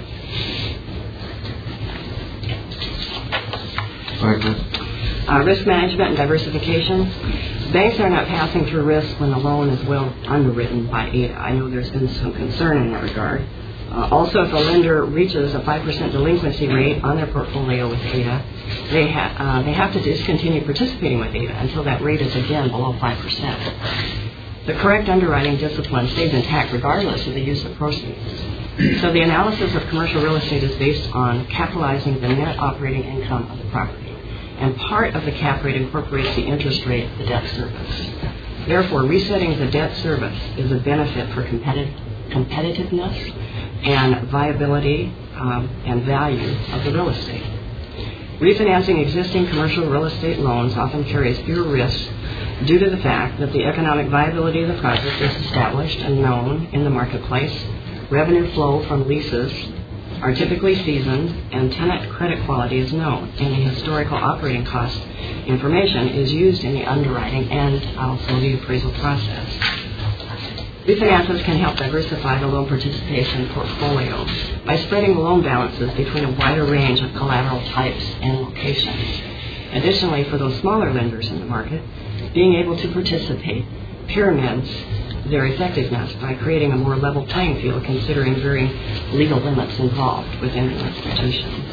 Uh, risk management and diversification. Banks are not passing through risk when the loan is well underwritten by A D A. I know there's been some concern in that regard. Uh, also, if a lender reaches a five percent delinquency rate on their portfolio with A D A, they, ha- uh, they have to discontinue participating with A D A until that rate is again below five percent. The correct underwriting discipline stays intact regardless of the use of proceeds. So the analysis of commercial real estate is based on capitalizing the net operating income of the property. And part of the cap rate incorporates the interest rate of the debt service. Therefore, resetting the debt service is a benefit for competi- competitiveness and viability um, and value of the real estate. Refinancing existing commercial real estate loans often carries fewer risks due to the fact that the economic viability of the project is established and known in the marketplace. Revenue flow from leases are typically seasoned, and tenant credit quality is known, and the historical operating cost information is used in the underwriting and also the appraisal process. Refinances can help diversify the loan participation portfolio by spreading the loan balances between a wider range of collateral types and locations. Additionally, for those smaller lenders in the market, being able to participate pyramids their effectiveness by creating a more level playing field considering varying legal limits involved within the institutions.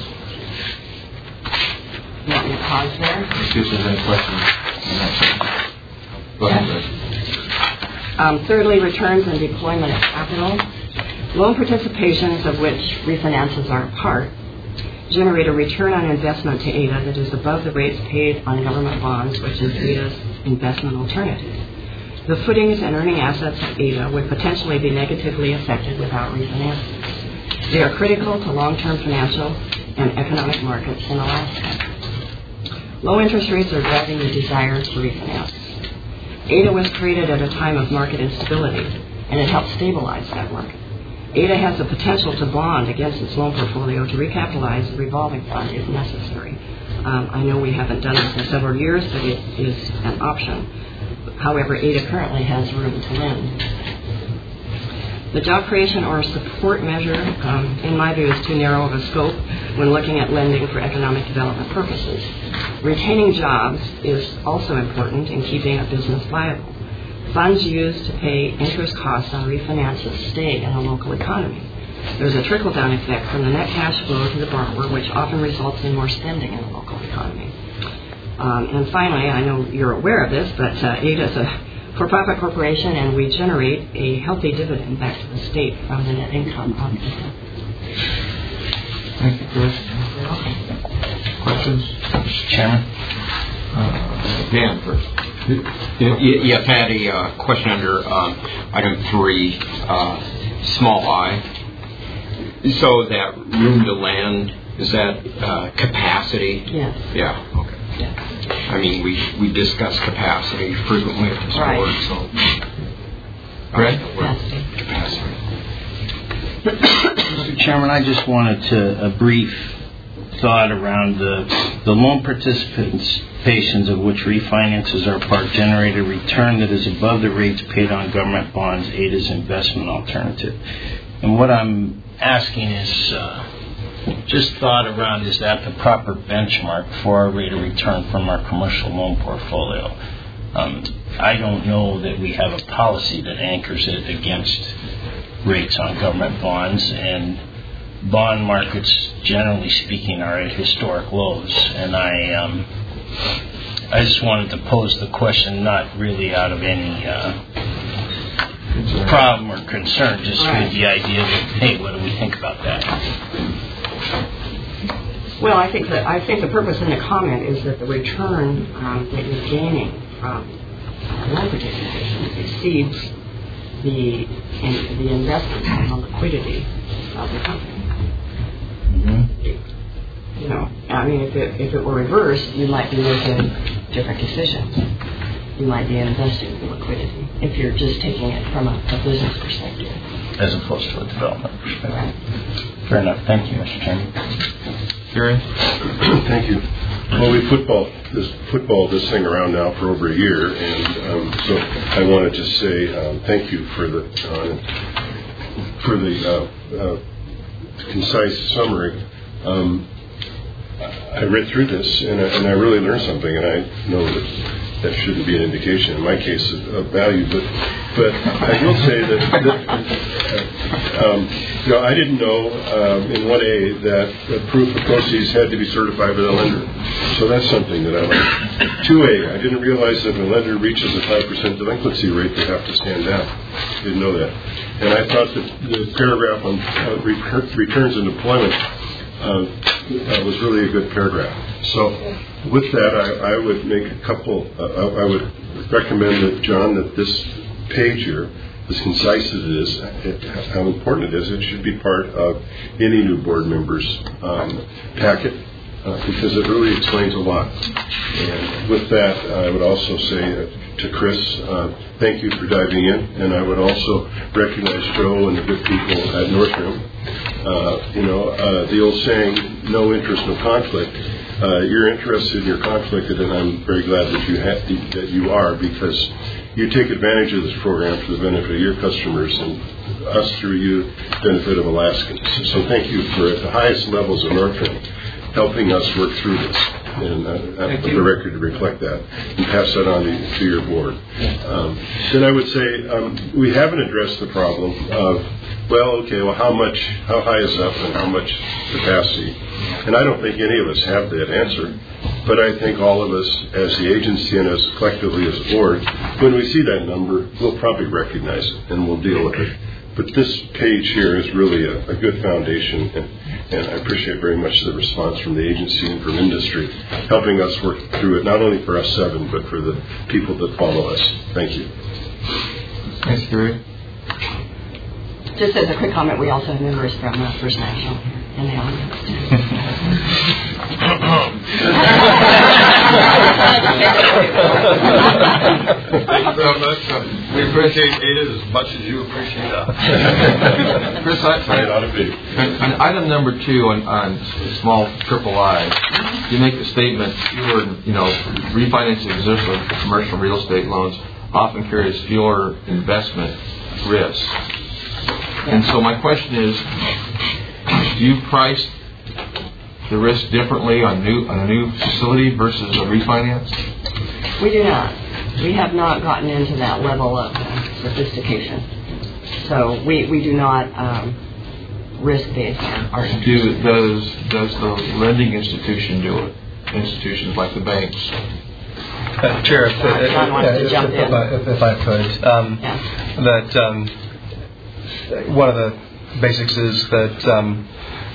You want me to pause there? Let's see if there's any questions. Go ahead, Greg. Um, thirdly, returns and deployment of capital. Loan participations, of which refinances are a part, generate a return on investment to A D A that is above the rates paid on government bonds, which is A D A's investment alternative. The footings and earning assets of A D A would potentially be negatively affected without refinances. They are critical to long-term financial and economic markets in Alaska. Low interest rates are driving the desire to refinance. A D A was created at a time of market instability, and it helped stabilize that market. A D A has the potential to bond against its loan portfolio to recapitalize the revolving fund if necessary. Um, I know we haven't done this in several years, but it is an option. However, A D A currently has room to lend. The job creation or support measure, um, in my view, is too narrow of a scope when looking at lending for economic development purposes. Retaining jobs is also important in keeping a business viable. Funds used to pay interest costs on refinances stay in the local economy. There's a trickle-down effect from the net cash flow to the borrower, which often results in more spending in the local economy. Um, and finally, I know you're aware of this, but uh, A D A is a for-profit corporation, and we generate a healthy dividend back to the state from the net income of A D A. Thank you, Chris. Questions? Mister Chairman? Uh, Dan first. Yeah, Patty, uh, question under um, item three, uh, small I. So that room to land, is that uh, capacity? Yes. Yeah, okay. Yes. I mean, we, we discuss capacity frequently at this Right. board, so. Greg? Capacity. Mister Chairman, I just wanted to, a brief thought around the, the loan participations of which refinances are part generate a return that is above the rates paid on government bonds, aid as investment alternative. And what I'm asking is uh, just thought around, is that the proper benchmark for our rate of return from our commercial loan portfolio? Um, I don't know that we have a policy that anchors it against rates on government bonds, and bond markets, generally speaking, are at historic lows. And I um, I just wanted to pose the question, not really out of any uh, problem or concern, just right. with the idea that, hey, what do we think about that? Well, I think that I think the purpose in the comment is that the return um, that you're gaining from loan participation exceeds the in, the investment and the liquidity of the company. Mm-hmm. You know, I mean, if it if it were reversed, you might be making different decisions. You might be investing in liquidity if you're just taking it from a, a business perspective, As opposed to a development perspective. right? Fair enough. Thank you, Mister Chairman. Gary? Thank you. Well, we football this football this thing around now for over a year, and um, so I want to just say um, thank you for the uh, for the uh, uh, concise summary. Um, I read through this, and I, and I really learned something, and I know that that shouldn't be an indication, in my case, of, of value, but but I will say that, that um, you know, I didn't know um, in one A that the proof of proceeds had to be certified by the lender, so that's something that I like. two A, I didn't realize that if a lender reaches a five percent delinquency rate, they have to stand down. Didn't know that. And I thought that the paragraph on uh, re- returns and deployment uh, uh, was really a good paragraph. So with that, I, I would make a couple, uh, I would recommend that, John, that this page here, as concise as it is, it, how important it is, it should be part of any new board member's um, packet, uh, because it really explains a lot. And with that, I would also say uh, to Chris, uh, thank you for diving in, and I would also recognize Joe and the good people at Northrim. Uh, you know, uh, the old saying, no interest, no conflict. Uh, you're interested, you're conflicted, and I'm very glad that you ha- that you are, because you take advantage of this program for the benefit of your customers and us through you, benefit of Alaskans. So thank you for, at the highest levels of Northrim, helping us work through this. And uh, I put the record to reflect that and pass that on to, to your board. Um, then I would say um, we haven't addressed the problem of, well, okay, well, how much, how high is up and how much capacity? And I don't think any of us have that answer. But I think all of us, as the agency and as collectively as a board, when we see that number, we'll probably recognize it and we'll deal with it. But this page here is really a, a good foundation, and, and I appreciate very much the response from the agency and from industry, helping us work through it, not only for us seven, but for the people that follow us. Thank you. Thanks, Gary. Just as a quick comment, we also have members from uh, First National in the audience. Thank you very much. Uh, we appreciate Ada as much as you appreciate us. Chris, I, Right, ought to be. on item number two on, on small triple I, you make the statement, fewer, you know, refinancing existing commercial real estate loans often carries fewer investment risk. And so my question is, do you price the risk differently on new on a new facility versus a refinance? We do not. We have not gotten into that level of uh, sophistication. So we, we do not um, risk-based our Do does does the lending institution do it? Institutions like the banks. Uh, Chair, if, John, if, John wants to if, jump if, in. I, if, if I could, um, Yeah. that um, one of the basics is that um,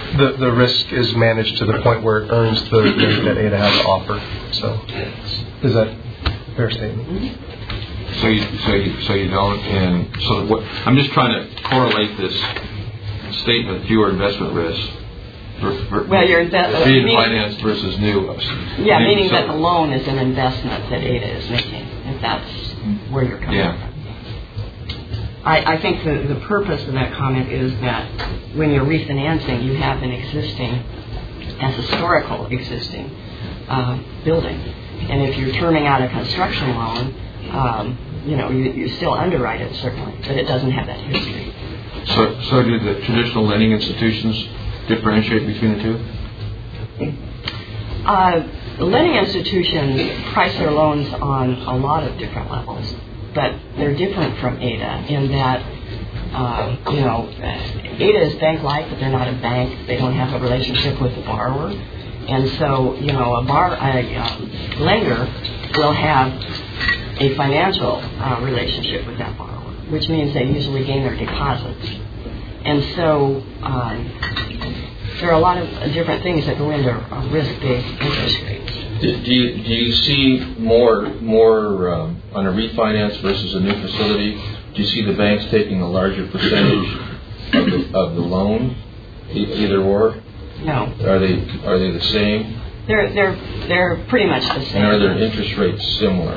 the the risk is managed to the point where it earns the rate that Ada has to offer. So, is that a fair statement? So you, so you, so you don't, and so what? I'm just trying to correlate this statement: fewer investment risk. For, for Well, you're inve- being meaning- financed versus new. Yeah, new, meaning so, that the loan is an investment that Ada is making, if that's where you're coming yeah. from. I, I think the, the purpose of that comment is that when you're refinancing, you have an existing, a historical existing uh, building. And if you're turning out a construction loan, um, you know, you, you still underwrite it, certainly, but it doesn't have that history. So, so do the traditional lending institutions differentiate between the two? Uh, lending institutions price their loans on a lot of different levels, but they're different from Ada in that, uh, you know, Ada is bank-like, but they're not a bank. They don't have a relationship with the borrower. And so, you know, a, bar, a um, lender will have a financial uh, relationship with that borrower, which means they usually gain their deposits. And so um, there are a lot of different things that go into a risk-based interest rates. Do, do you do you see more more um, on a refinance versus a new facility? Do you see the banks taking a larger percentage of the, of the loan, e- either or? No. Are they are they the same? They're they're they're pretty much the same. And are their interest rates similar?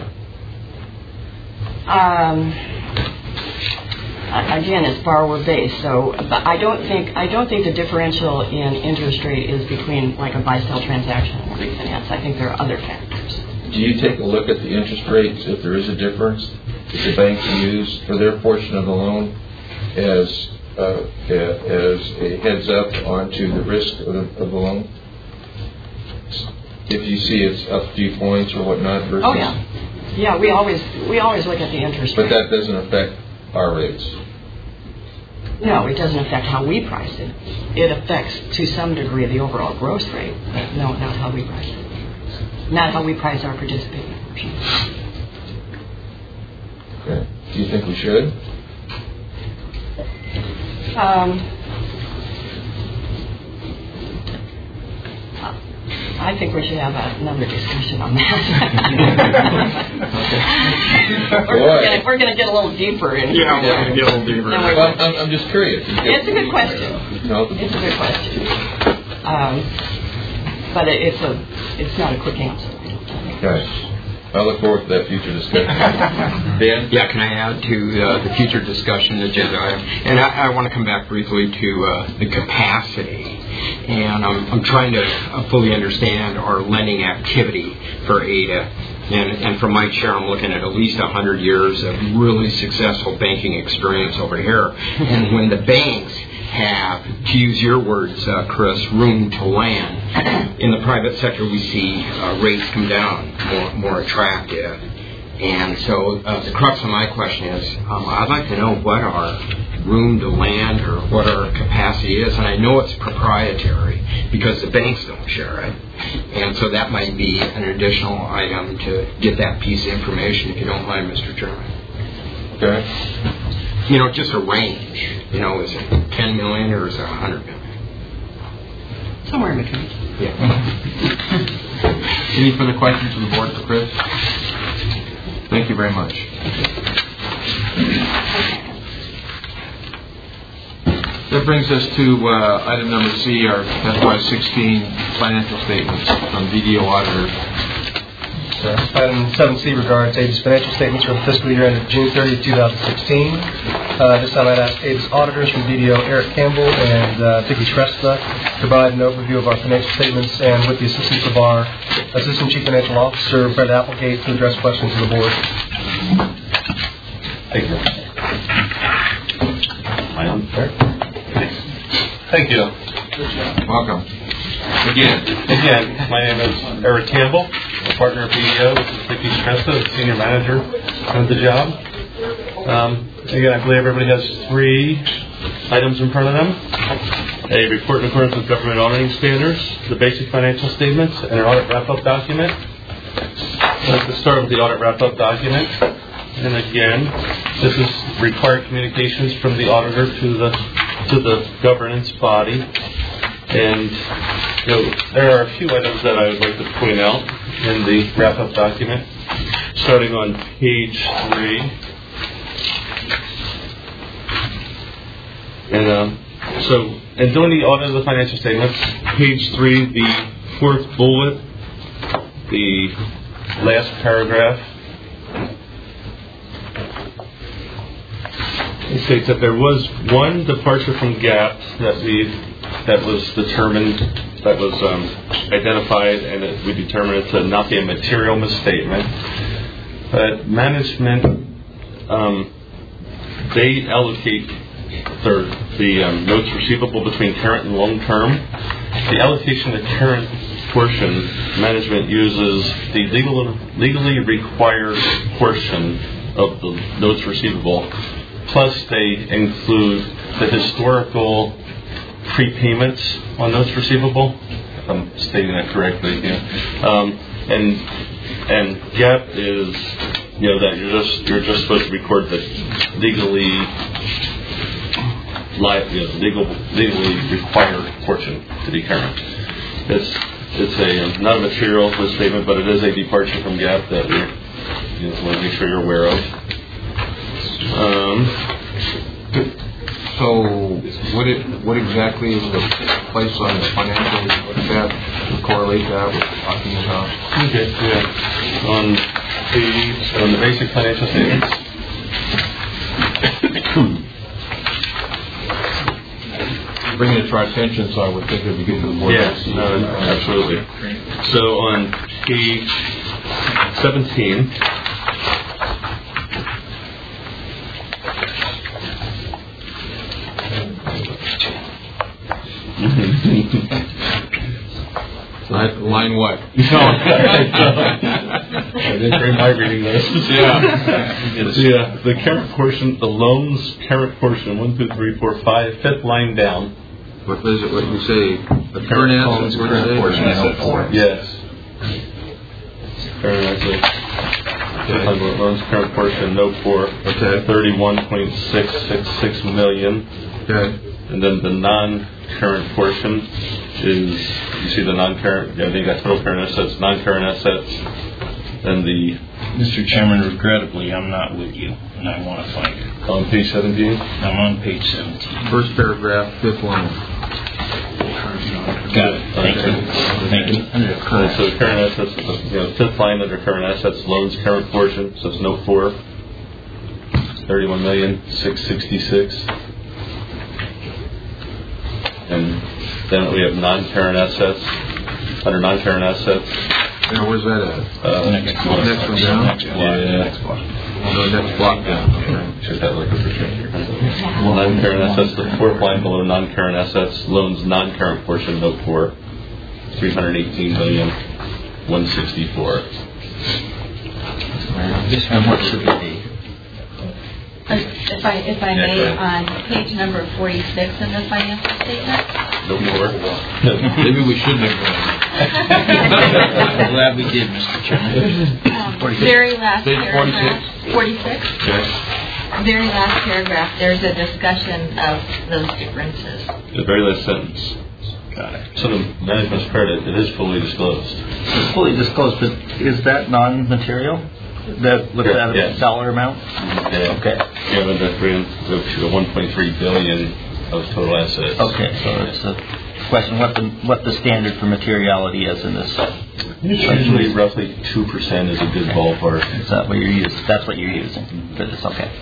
Um, again, it's borrower based, so but I don't think I don't think the differential in interest rate is between like a buy-sell transaction and a refinance. I think there are other factors. Do you take a look at the interest rates if there is a difference that the banks use for their portion of the loan as uh, as a heads up onto the risk of the, of the loan? If you see it's up a few points or whatnot versus... Oh yeah, yeah. We always we always look at the interest But rate. that doesn't affect our rates. No, it doesn't affect how we price it. It affects to some degree the overall gross rate, but no, not how we price it. Not how we price our participating portion. Okay. Do you think we should? Um, I think we should have another discussion on that. Boy. We're going to get a little deeper in Yeah, we're going to get a little deeper. Then we Well, will. I'm, I'm just curious. It's a good question. No? It's a good question. Um, but it, it's a it's not a quick answer. Okay. I look forward to that future discussion. Dan? Yeah, can I add to uh, the future discussion agenda item? And I, I want to come back briefly to uh, the capacity. And I'm, I'm trying to uh, fully understand our lending activity for Ada. And, and from my chair, I'm looking at at least one hundred years of really successful banking experience over here. And when the banks have, to use your words, uh, Chris, room to land, in the private sector we see uh, rates come down, more, more attractive. And so uh, the crux of my question is, um, I'd like to know what our room to land or what our capacity is. And I know it's proprietary because the banks don't share it. And so that might be an additional item to get that piece of information, if you don't mind, Mister Chairman. Okay. You know, just a range. You know, is it ten million or is it one hundred million? Somewhere in between. Yeah. Any further questions from the board for Chris? Thank you very much. That brings us to uh, item number C, our F Y sixteen financial statements from V D O auditors. So, item seven C regards Ada's financial statements for the fiscal year ended June thirtieth, twenty sixteen. Uh, this time I'd ask Ada's auditors from V D O, Eric Campbell and uh, Vicki Shrestha, to provide an overview of our financial statements, and with the assistance of our Assistant Chief Financial Officer, Brett Applegate, to address questions of the board. Thank you. My own, Thank you. Welcome. Again. Again, my name is Eric Campbell, a partner of B D O. This is Vicki Shrestha, the senior manager of the job. Um, again, I believe everybody has three items in front of them. A report in accordance with government auditing standards, the basic financial statements, and an audit wrap-up document. Let's start with the audit wrap-up document. And again, this is required communications from the auditor to the to the governance body. And you know, there are a few items that I would like to point out in the wrap-up document, starting on page three. And um, so, in doing the audit of the financial statements, page three, the fourth bullet, the last paragraph, it states that there was one departure from GAAP that we that was determined, that was um, identified, and it, we determined it to not be a material misstatement. But management, um, they allocate their, the um, notes receivable between current and long term. The allocation of the current portion, management uses the legal, legally required portion of the notes receivable, plus they include the historical prepayments on notes receivable. If I'm stating that correctly, yeah. Um, and and GAAP is, you know, that you're just you're just supposed to record the legally li- you know, legal legally required portion to be current. It's it's a not a material misstatement, but it is a departure from GAAP that we you know, want to make sure you're aware of. Um, So, what it, what exactly is the place on the financial, what's that, to correlate that with talking about? Okay, yeah. On the, on the basic financial statements. Bringing it to our attention, so I would think it would be good for the board. Yes, no, absolutely. So, on page seventeen, line, line what? No. I didn't bring my reading list. Yeah. Yeah. The current portion, the loans current portion, one, two, three, four, five, fifth line down. What is it? What you say? The current assets. What current portion? Assets. Yes. Current assets. Okay. Loans current portion, no four. Okay. Thirty-one point six six six million. Okay. And then the non-current portion is, you see the non-current, yeah, you got total current assets, non-current assets, and the... Mister Chairman, regrettably, I'm not with you, and I want to find it. On page seventeen? I'm on page seventeen. First paragraph, fifth line. Got it. Thank you. Thank you. Uh, so current assets, you know, fifth line under current assets, loans current portion, so it's no four. thirty-one million six sixty-six. And then we have non-current assets. Under non-current assets. Now, where's that at? Uh, next, next one next one down? Next block. Yeah. Next block. Oh, no, next block down. Okay. Should have like a picture. Non-current assets, the fourth line below non-current assets, loans non-current portion, note four. three hundred eighteen million one sixty-four. This one, what should it be? If I, if I may, on page number forty-six in the financial statement. No more. Maybe we shouldn't have gone. I'm glad we did, Mister Chairman. Um, very last Page paragraph. forty-six. Yes. Very last paragraph, there's a discussion of those differences. The very last sentence. Got it. So the management's credit, it is fully disclosed. It's fully disclosed, but is that non-material? That look at yeah. a dollar amount? Yeah. Okay. Yeah, but the three, the one point three billion of total assets. Okay, so it's a question what the what the standard for materiality is in this. Usually, roughly two percent is a good ballpark. Is that what you're using? That's what you're using. But it's okay.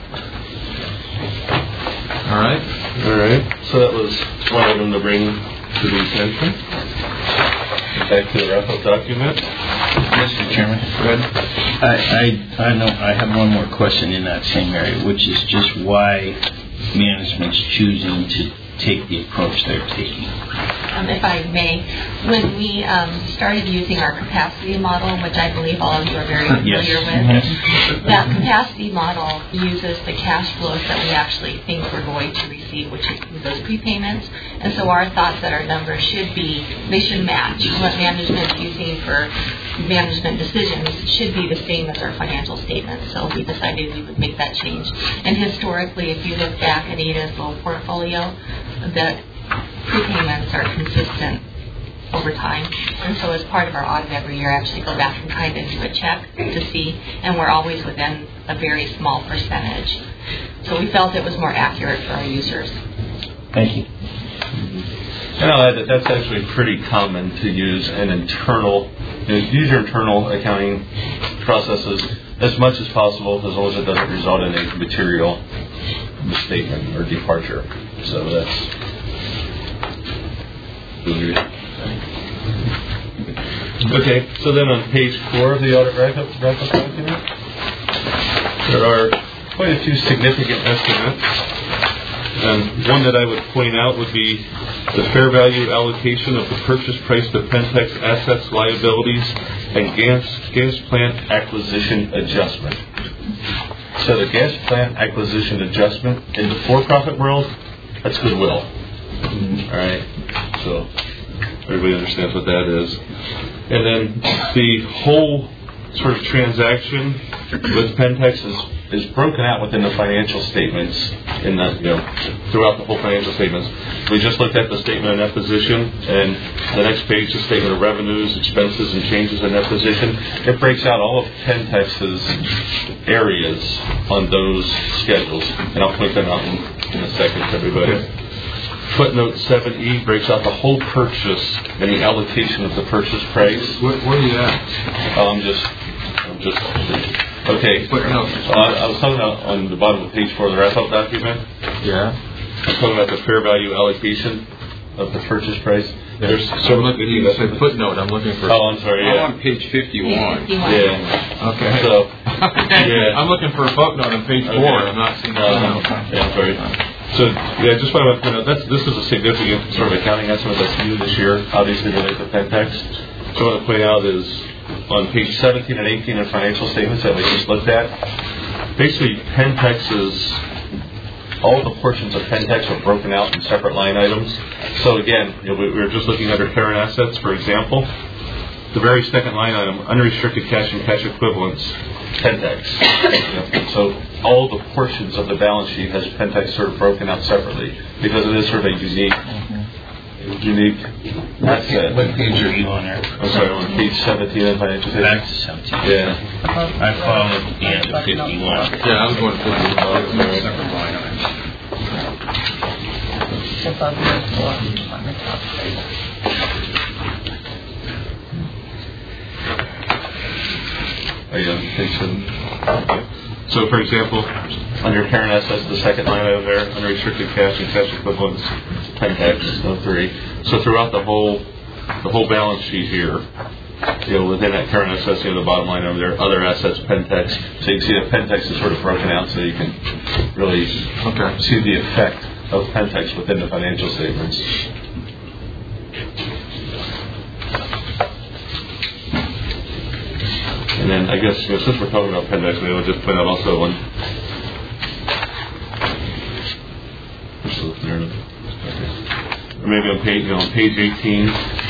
All right. All right. So that was one item to bring to the attention. Back to the wrap-up document. Mister Chairman. Go ahead. I, I, I know I have one more question in that same area, which is just why management's choosing to take the approach they're taking. Um, if I may, when we um, started using our capacity model, which I believe all of you are very familiar yes. with, Mm-hmm. that capacity model uses the cash flows that we actually think we're going to receive, which include those prepayments. And so our thoughts that our numbers should be, they should match what management's using for management decisions should be the same as our financial statements. So we decided we would make that change. And historically, if you look back at Ada's loan portfolio, that prepayments are consistent over time. And so as part of our audit every year, I actually go back and kind of do a check to see, and we're always within a very small percentage. So we felt it was more accurate for our users. Thank you. And I'll add that that's actually pretty common to use an internal, you know, use your internal accounting processes as much as possible, as long as it doesn't result in a material misstatement or departure. So that's. Okay, so then on page four of the audit wrap-up document, there are quite a few significant estimates. And one that I would point out would be the fair value allocation of the purchase price to Pentex assets, liabilities, and gas, gas plant acquisition adjustment. So the gas plant acquisition adjustment in the for-profit world, that's goodwill. All right, so everybody understands what that is. And then the whole sort of transaction with Pentex is, is broken out within the financial statements in the, you know, throughout the whole financial statements. We just looked at the statement of net position, and the next page, the statement of revenues, expenses, and changes in net position. It breaks out all of Pentex's areas on those schedules, and I'll point them out in, in a second to everybody. Footnote seven E breaks out the whole purchase and the allocation of the purchase price. What, what are you at? Oh, I'm just, I'm just, okay. Uh, I was talking about on the bottom of page four of the wrap-up document. Yeah. I'm talking about the fair value allocation of the purchase price. There's so I'm looking, you said footnote. I'm looking for. Oh, I'm sorry. Yeah. I'm on page fifty-one. Yeah. Okay. So, yeah. I'm looking for a footnote on page four. Okay. I'm not seeing. Uh, yeah, I'm sorry. So, yeah, just want to point out that's this is a significant sort of accounting estimate that's new this year, obviously related to Pentex. So, what I want to point out is on page seventeen and eighteen of financial statements that we just looked at. Basically, Pentex's all the portions of Pentex are broken out in separate line items. So again, you know, we, we were just looking under current assets, for example. The very second line item, unrestricted cash and cash equivalents, Pentex. Yep. So all the portions of the balance sheet has Pentex sort of broken out separately because it is sort of a unique, mm-hmm. unique asset. What page are you on there? I'm sorry, on page seventeen of financial statements. Back to seventeen. Yeah. I followed at the end of fifty-one. Yeah, I was going to fifty-one. Separate line items. Above the floor on the top page. Oh, yeah, page seven. So, for example, under current assets, the second line over there, unrestricted cash and cash equivalents, Pentex, oh three. So, throughout the whole, the whole balance sheet here, you know, within that current assets, you know, the bottom line over there, other assets, Pentex. So you can see that Pentex is sort of broken out, so you can really okay. see the effect of Pentex within the financial statements. And then I guess, you know, since we're talking about Pentex, maybe I'll just point out also one. Or maybe on page, you know, on page eighteen.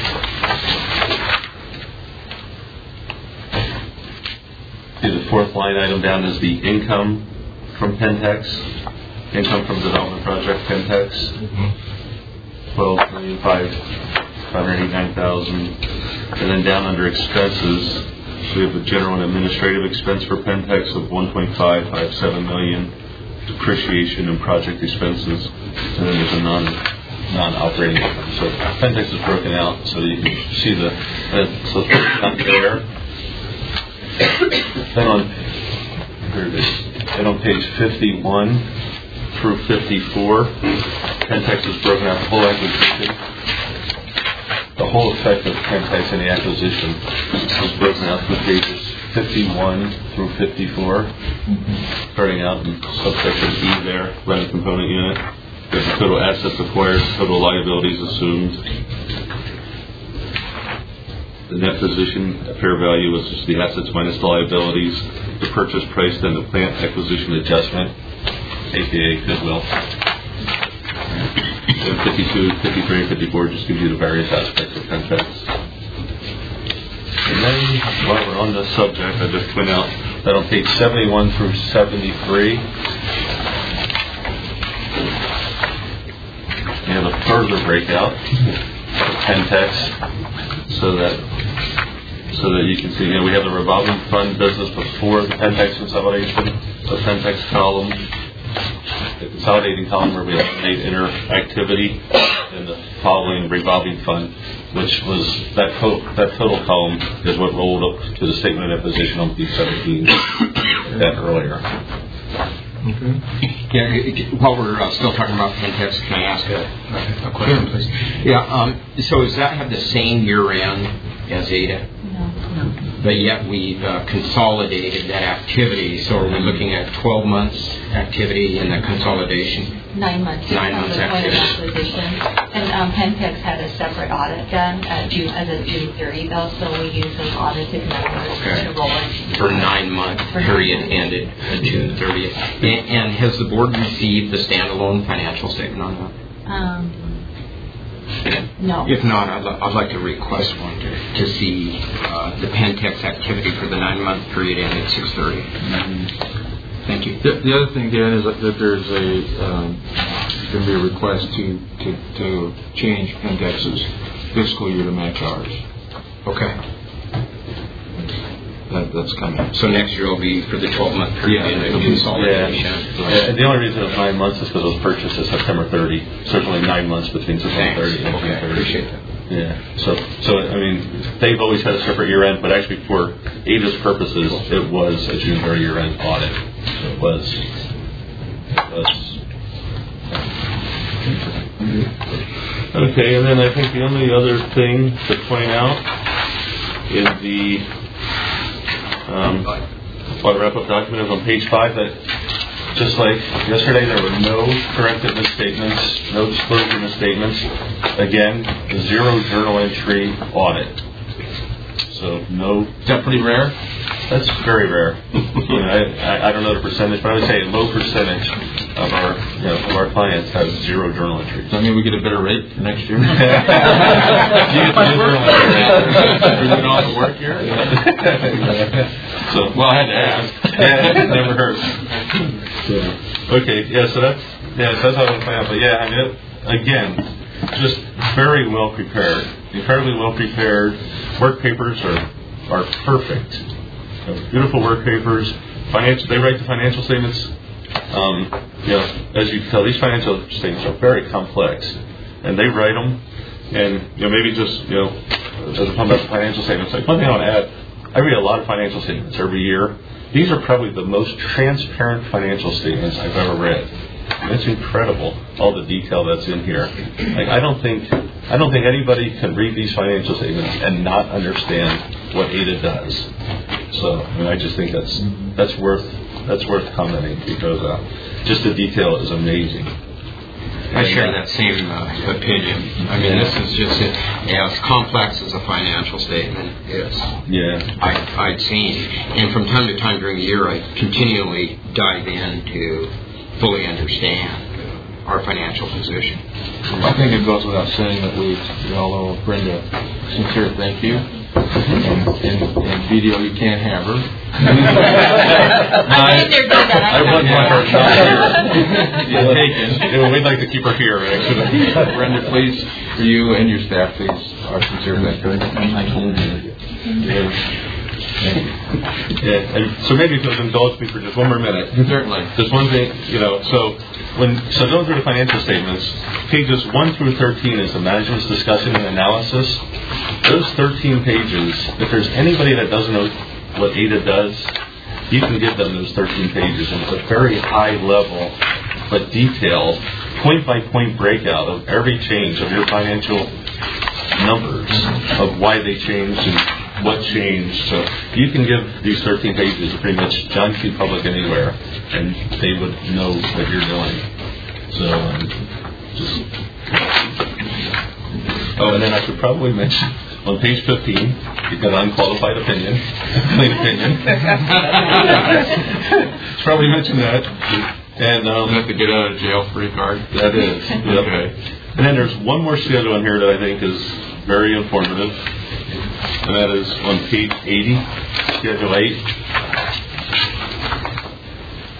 See the fourth line item down is the income from Pentex. Income from development project Pentex. Twelve million five hundred eighty-nine thousand. And then down under expenses, we have the general and administrative expense for Pentex of one point five five seven million, depreciation and project expenses, and then there's a non non-operating income. So Pentex is broken out so you can see the uh, so it's not there. Then on here it is. Then on page fifty-one through fifty-four, Pentex is broken out the whole acquisition. The whole effect of Pentex in the acquisition is broken out through pages fifty-one through fifty-four, mm-hmm. starting out in subsection E there, rent component unit. There's the total assets acquired, total liabilities assumed. The net position at fair value is just the assets minus the liabilities, the purchase price, then the plant acquisition adjustment, aka goodwill. And fifty-two, fifty-three, and fifty-four just gives you the various aspects of Pentex. And then, while we're on this subject, I just point out that on page seventy-one through seventy-three, you know, the third further breakout of Pentex so that so that you can see, you know, we have the revolving fund business before the Pentex consolidation, the Pentex column, the consolidating column where we eliminate interactivity, and the following revolving fund, which was that, to- that total column is what rolled up to the statement of position on page seventeen that earlier. Okay. Yeah, while we're uh, still talking about Pentex, can I ask a, a question, please? Yeah. Um, so does that have the same year end as A D A? No. No. But yet we've uh, consolidated that activity. So are we looking at twelve months activity in the consolidation? Nine months. Nine months Point of activity. acquisition. And um, Pentex had a separate audit done at June, as of June thirtieth, though, so we use those audited numbers Okay. to roll it. For nine month period ended on June thirtieth. And, and has the board received the standalone financial statement on that? Um, no. If not, I'd, li- I'd like to request one to, to see uh, the Pentex activity for the nine month period ended six thirty. Thank you. The, the other thing, Dan, is that, that there's a um, going to be a request to, to, to change Pentex's fiscal year to match ours. Okay. That, that's coming. So next year will be for the twelve month period Yeah, in it'll the be- consolidation. Yeah, and the only reason it's nine months is because those purchases September thirtieth. Certainly nine months between September thirtieth and June Okay, thirtieth. appreciate that. Yeah. So, so I mean, they've always had a separate year end, but actually for A D A's purposes, it was a June thirtieth year end audit. So it was. It was. Okay, and then I think the only other thing to point out is the um, well, wrap-up document is on page five. That just like yesterday, there were no corrective misstatements, no disclosure misstatements. Again, a zero journal entry audit. So no. Is that pretty rare? That's very rare. You know, I, I, I don't know the percentage, but I would say a low percentage of our you know, of our clients have zero journal entries. Does that mean we get a better rate for next year? Do you get the journal entry? Are you doing all the work here? So, well, I had to ask. Yeah, it never hurts. So, okay, yeah, so that's yeah, so that's how I want to find out. But yeah, I mean, it, again, just very well prepared, incredibly well prepared. Work papers are are perfect. Beautiful work papers. Financial. They write the financial statements. Um, you know, as you can tell, these financial statements are very complex, and they write them. And you know, maybe just you know, as a comment about the financial statements, like one thing I want to add. I read a lot of financial statements every year. These are probably the most transparent financial statements I've ever read. And it's incredible, all the detail that's in here. Like I don't think I don't think anybody can read these financial statements and not understand what A D A does. So I mean, I just think that's that's worth that's worth commenting because uh, just the detail is amazing. I share that same uh, opinion. I mean, this is just it, as complex as a financial statement is. Yeah. I, I've seen, and from time to time during the year, I continually dive in to fully understand our financial position. I think it goes without saying that we, we all owe Brenda a sincere thank you. And, and, and video, you can't have her. I think they're good at I wouldn't want her not here. Yeah, taken. Yeah, we'd like to keep her here, actually. Brenda, please, for you and your staff, please, our sincere thank you. I told you. Yeah. Yeah, and so maybe if you'll indulge me for just one more minute. Certainly. Just one thing, you know, so when so going through the financial statements, pages one through thirteen is the management's discussion and analysis. Those thirteen pages, if there's anybody that doesn't know what A D A does, you can give them those thirteen pages, and it's a very high level but detailed point by point breakout of every change of your financial numbers, of why they changed and what changed. So you can give these thirteen pages to pretty much John Q. Public anywhere, and they would know what you're doing. So um, just oh, and then I should probably mention on page fifteen, you've got unqualified opinion, clean opinion. Should probably mention that. And um, you have to get out of jail free card. That is. Yep. Okay. And then there's one more schedule in here that I think is very informative. And that is on page eighty, Schedule eight.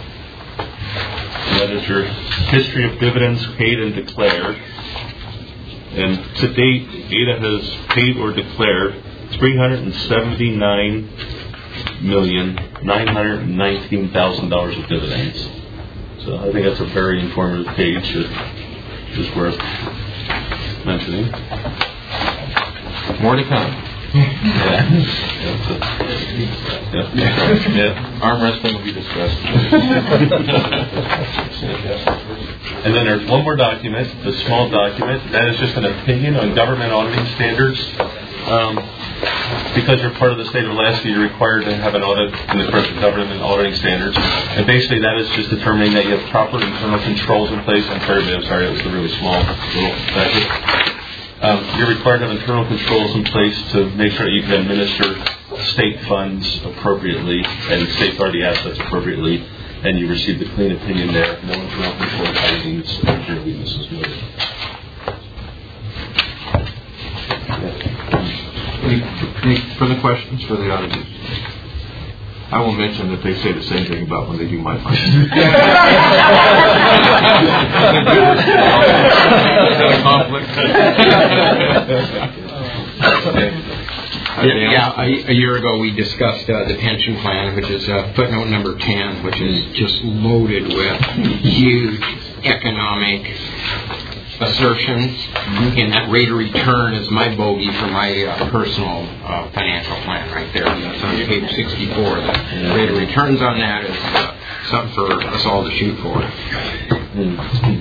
And that is your history of dividends paid and declared. And to date, A D A has paid or declared three hundred seventy-nine million nine hundred nineteen thousand dollars of dividends. So I think that's a very informative page that is worth mentioning. More to come. Yeah. Yeah. Yeah. Yeah. Arm wrestling will be discussed. And then there's one more document, the small document. That is just an opinion on government auditing standards. Um, because you're part of the state of Alaska, you're required to have an audit in the corporate government auditing standards. And basically that is just determining that you have proper internal controls in place. I'm sorry, I'm sorry, it was a really small little packet. Um, you're required to have internal controls in place to make sure that you can administer state funds appropriately and safeguard the assets appropriately. And you receive the clean opinion there. No internal control findings or weaknesses noted. Any, any further questions for the auditors? I will mention that they say the same thing about when they do my findings. Is that a conflict? Yeah, yeah a, a year ago we discussed uh, the pension plan, which is uh, footnote number ten, which is just loaded with huge economic assertions. Mm-hmm. And that rate of return is my bogey for my uh, personal uh, financial plan right there. That's on page sixty-four. The yeah. rate of returns on that is uh, something for us all to shoot for. Mm-hmm.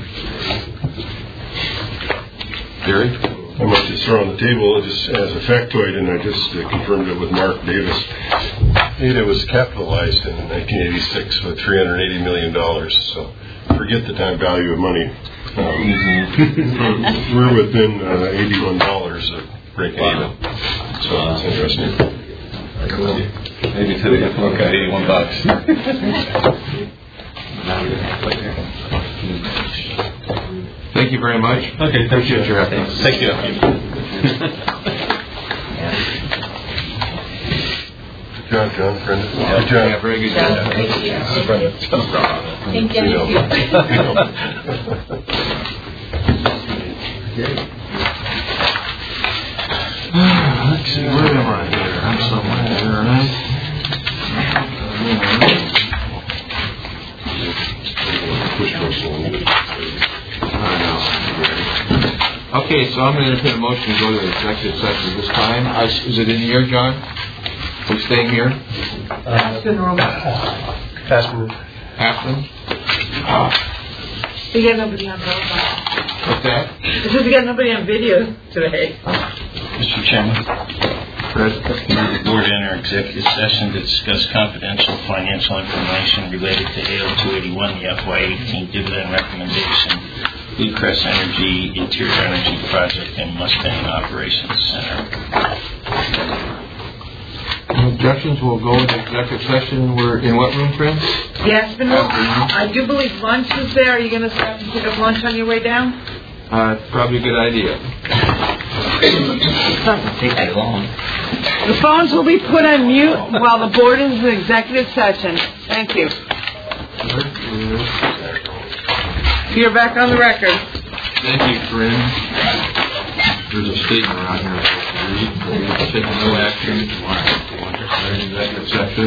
Gary? I want to throw on the table just as a factoid, and I just uh, confirmed it with Mark Davis. A D A was capitalized in nineteen eighty-six with three hundred eighty million dollars. So forget the time value of money. Um, we're within uh, eighty-one dollars of breaking wow. even. So that's interesting. Cool. Maybe today, okay, eighty-one bucks. Thank you very much. Okay, thank you. Your efforts. Thank you. Good job, John. Brenda. Yeah, good job. Yeah, very good job. Thank you. Brenda. Thank you. Let's see, where am I here? I'm somewhere here, right? Okay, so I'm going to entertain a motion to go to executive session this time. Uh, is it in here, John? Are we staying here? Aspen room. Aspen. Aspen? We got nobody on video. What's that? It says we got nobody on video today. Mister Chairman, Fred? the board enter executive session to discuss confidential financial information related to A L two eighty-one, the F Y eighteen dividend recommendation, Blue Crest Energy Interior Energy Project, and Mustang Operations Center. No objections. We'll go into executive session. We're in what room, friends? The Aspen room. I do believe lunch is there. Are you going to stop and pick up lunch on your way down? Uh, probably a good idea. It's not going to take that long. The phones will be put on mute while the board is in executive session. Thank you. You're back on the record. Thank you, Corinne. There's a statement around here. We're taking no action. We're in executive session.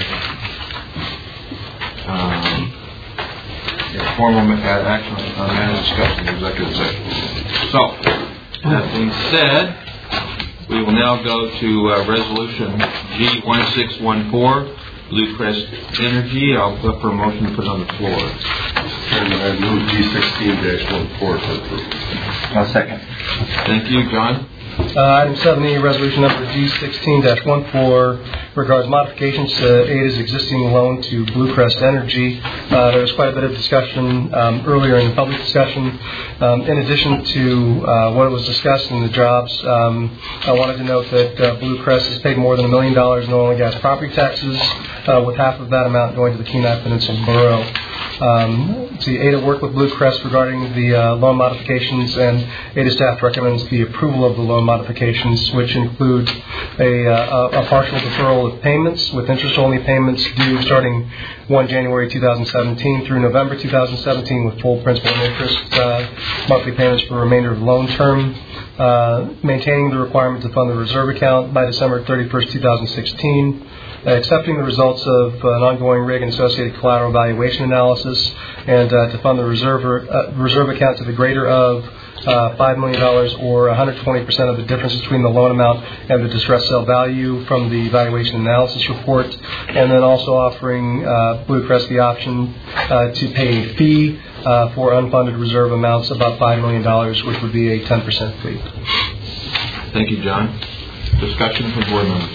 Um, formal action on matter discussed in executive session. So, that being said, we will now go to uh, resolution G one six one four, Blue Crest Energy. I'll put for a motion to put on the floor. And I move G sixteen dash one four for approval. I'll second. Thank you, John. Uh, item seven E, resolution number G sixteen dash one four regards modifications to A D A's existing loan to Blue Crest Energy. Uh, there was quite a bit of discussion um, earlier in the public discussion. Um, in addition to uh, what was discussed in the jobs, um, I wanted to note that uh, Blue Crest has paid more than a million dollars in oil and gas property taxes, uh, with half of that amount going to the Kenai Peninsula Borough. Um, see, A D A worked with Blue Crest regarding the uh, loan modifications, and A D A staff recommends the approval of the loan modifications, which include a, uh, a partial deferral of payments with interest-only payments due starting the first of January two thousand seventeen through November two thousand seventeen with full principal and interest uh, monthly payments for the remainder of the loan term. Uh, maintaining the requirement to fund the reserve account by December thirty-first, two thousand sixteen, uh, accepting the results of uh, an ongoing R I G and associated collateral valuation analysis, and uh, to fund the reserve, uh, reserve account to the greater of uh, five million dollars or one hundred twenty percent of the difference between the loan amount and the distressed sale value from the valuation analysis report, and then also offering uh, Blue Crest the option uh, to pay a fee Uh, for unfunded reserve amounts above five million dollars, which would be a ten percent fee. Thank you, John. Discussion from board members.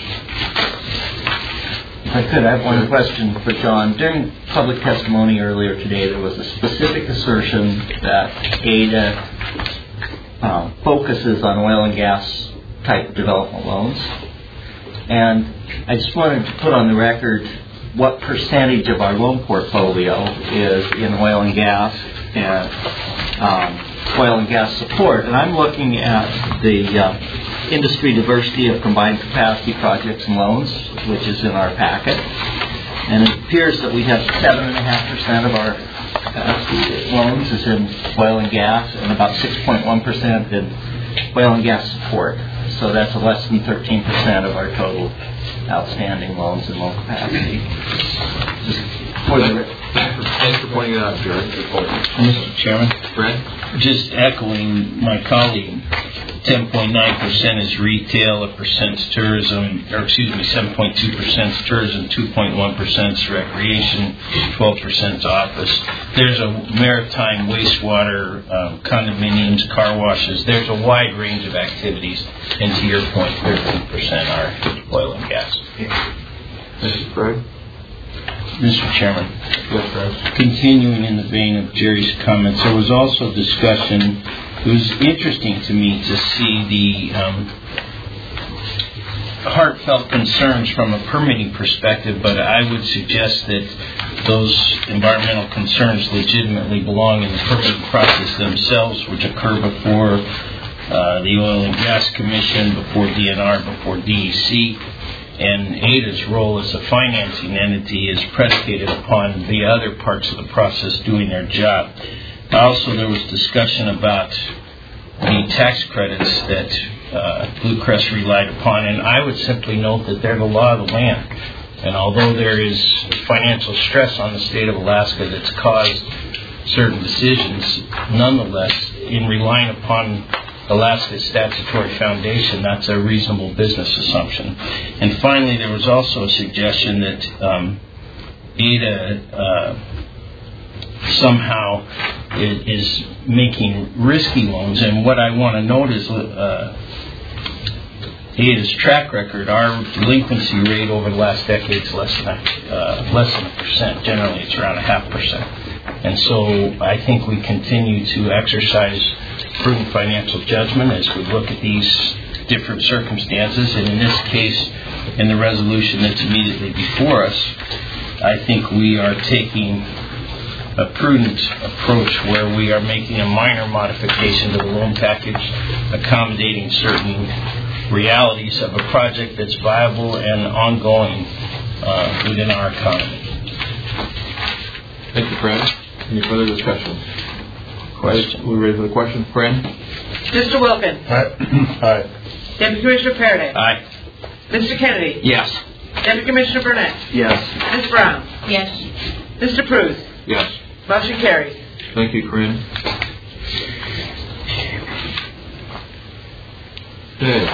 If I could, I have one question for John. During public testimony earlier today, there was a specific assertion that A D A uh, focuses on oil and gas type development loans. And I just wanted to put on the record what percentage of our loan portfolio is in oil and gas and um, oil and gas support. And I'm looking at the uh, industry diversity of combined capacity projects and loans, which is in our packet. And it appears that we have seven point five percent of our capacity loans is in oil and gas and about six point one percent in oil and gas support. So that's less than thirteen percent of our total outstanding loans and loan capacity. Just for the Thanks for pointing that out, Jared. Mister Chairman, Fred? Just echoing my colleague, ten point nine percent is retail, a percent is tourism, or excuse me, seven point two percent is tourism, two point one percent is recreation, twelve percent is office. There's a maritime wastewater, um, condominiums, car washes. There's a wide range of activities, and to your point, thirteen percent are oil and gas. Mister Fred? Mister Chairman, yes, Fred. Continuing in the vein of Jerry's comments, there was also discussion. It was interesting to me to see the um, heartfelt concerns from a permitting perspective, but I would suggest that those environmental concerns legitimately belong in the permitting process themselves, which occur before uh, the Oil and Gas Commission, before D N R, before D E C. And A D A's role as a financing entity is predicated upon the other parts of the process doing their job. Also, there was discussion about the tax credits that uh, Blue Crest relied upon, and I would simply note that they're the law of the land. And although there is financial stress on the state of Alaska that's caused certain decisions, nonetheless, in relying upon Alaska's statutory foundation, that's a reasonable business assumption. And finally, there was also a suggestion that um, A D A uh, somehow is making risky loans. And what I want to note is uh, A D A's track record. Our delinquency rate over the last decade is less than a, uh, less than a percent. Generally, it's around a half percent. And so I think we continue to exercise prudent financial judgment as we look at these different circumstances. And in this case, in the resolution that's immediately before us, I think we are taking a prudent approach where we are making a minor modification to the loan package, accommodating certain realities of a project that's viable and ongoing uh, within our economy. Thank you, Fred. Any further discussion? Question. We ready for the question, Fred? Mister Wilkins. Aye. Aye. Deputy Commissioner Faraday. Aye. Mister Kennedy. Yes. Deputy Commissioner Burnett. Yes. Miz Brown. Yes. Mister Cruz. Yes. Motion carries. Thank you, Corinne. Okay.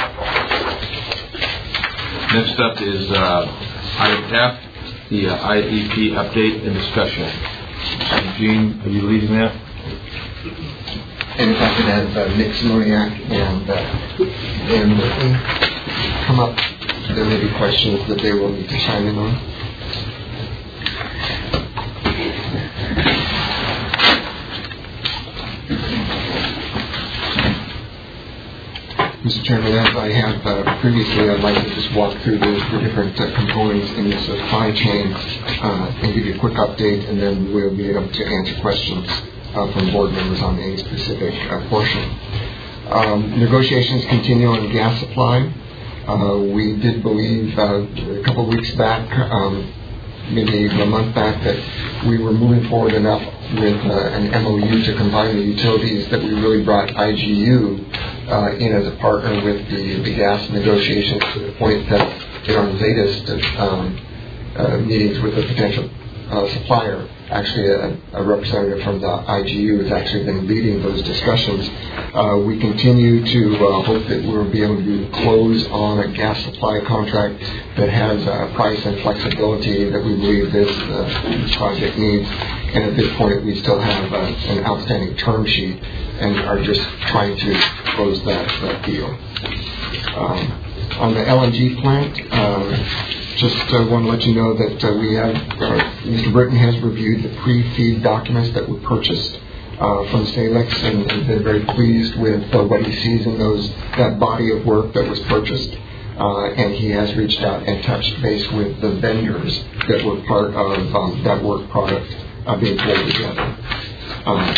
Next up is uh, item F, the uh, I E P update and discussion. Gene, are you leading that? And if I could have uh, Nick Simoniak and uh, Dan Whitley come up, there may be questions that they will need to chime in on. Mister Chairman, as I have uh, previously, I'd like to just walk through the, the different uh, components in the supply chain uh, and give you a quick update, and then we'll be able to answer questions uh, from board members on any specific uh, portion. Um, negotiations continue on gas supply. Uh, we did believe uh, a couple of weeks back, um, maybe a month back, that we were moving forward enough with uh, an M O U to combine the utilities that we really brought I G U uh, in as a partner with the, the gas negotiations, to the point that in our latest um, uh, meetings with a potential uh, supplier, actually a, a representative from the I G U has actually been leading those discussions. Uh, we continue to uh, hope that we'll be able to close on a gas supply contract that has uh, price and flexibility that we believe this uh, project needs. And at this point, we still have uh, an outstanding term sheet and are just trying to close that, that deal. Um, on the L N G plant, uh, just uh, want to let you know that uh, we have, uh, Mister Britton has reviewed the pre-feed documents that were purchased uh, from Salix, and has been very pleased with uh, what he sees in those, that body of work that was purchased. Uh, and he has reached out and touched base with the vendors that were part of um, that work product uh, being pulled together. Um,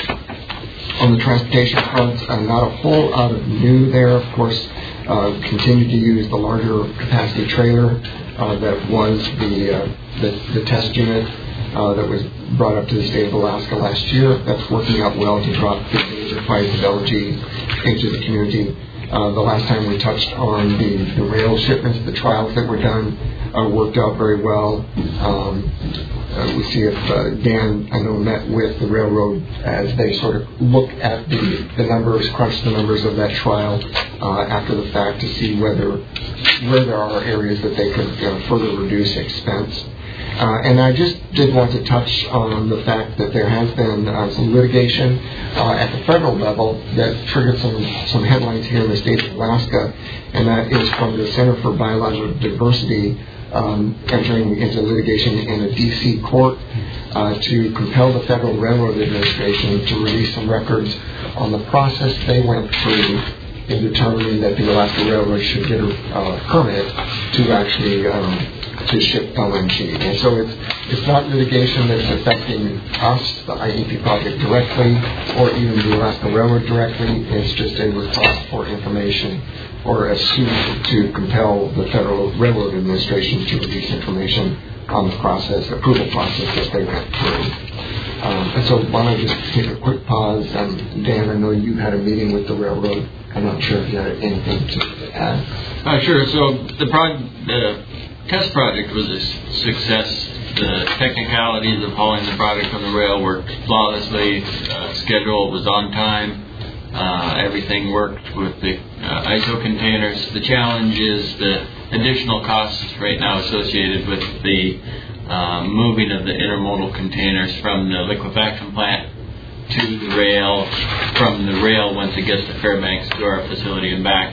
on the transportation front, uh, not a whole lot of new there. Of course, uh, continue to use the larger capacity trailer uh, that was the, uh, the the test unit uh, that was brought up to the state of Alaska last year. That's working out well to drop the major price of L N G into the community. Uh, the last time we touched on the, the rail shipments, the trials that were done uh, worked out very well. Um, uh, we see if uh, Dan, I know, met with the railroad as they sort of look at the, the numbers, crunch the numbers of that trial uh, after the fact to see whether where there are areas that they could uh, further reduce expense. Uh, and I just did want to touch on the fact that there has been uh, some litigation uh, at the federal level that triggered some, some headlines here in the state of Alaska, and that is from the Center for Biological Diversity um, entering into litigation in a D C court uh, to compel the Federal Railroad Administration to release some records on the process they went through in determining that the Alaska Railroad should get a uh, permit to actually um, to ship L N G. And so it's it's not litigation that's affecting us, the I E P project, directly, or even the Alaska Railroad directly. It's just a request for information or a suit to compel the Federal Railroad Administration to release information on the process, approval process that they went through. Um, and so why don't I just take a quick pause. Um, Dan, I know you had a meeting with the railroad. I'm not sure if you had anything to add. Uh, sure. So the prog- the test project was a success. The technicalities of hauling the product on the rail worked flawlessly. Uh, schedule was on time. Uh, everything worked with the uh, I S O containers. The challenge is the additional costs right now associated with the uh, moving of the intermodal containers from the liquefaction plant to the rail, from the rail once it gets to Fairbanks to our facility and back.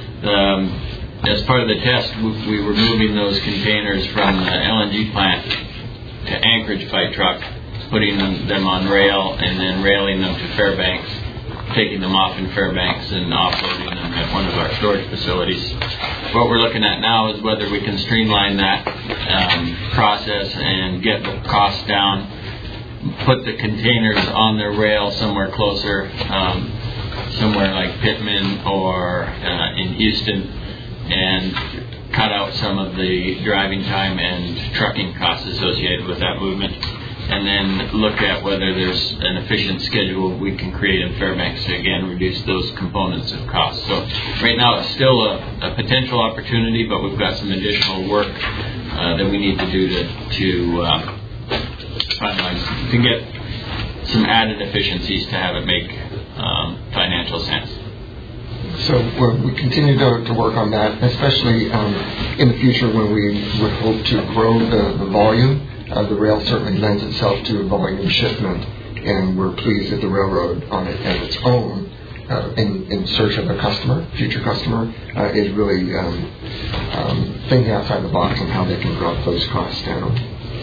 Um, as part of the test, we were moving those containers from the L N G plant to Anchorage by truck, putting them, them on rail and then railing them to Fairbanks, taking them off in Fairbanks and offloading them at one of our storage facilities. What we're looking at now is whether we can streamline that um, process and get the costs down, put the containers on the rail somewhere closer, um, somewhere like Pittman or uh, in Houston, and cut out some of the driving time and trucking costs associated with that movement, and then look at whether there's an efficient schedule we can create in Fairbanks to, again, reduce those components of cost. So right now it's still a, a potential opportunity, but we've got some additional work uh, that we need to do to, to uh, finalize, to get some added efficiencies to have it make um, financial sense. So uh, we continue to, to work on that, especially um, in the future when we would hope to grow the, the volume. Uh, the rail certainly lends itself to a volume shipment, and we're pleased that the railroad on it as its own, uh, in, in search of a customer, future customer, uh, is really um, um, thinking outside the box on how they can drop those costs down.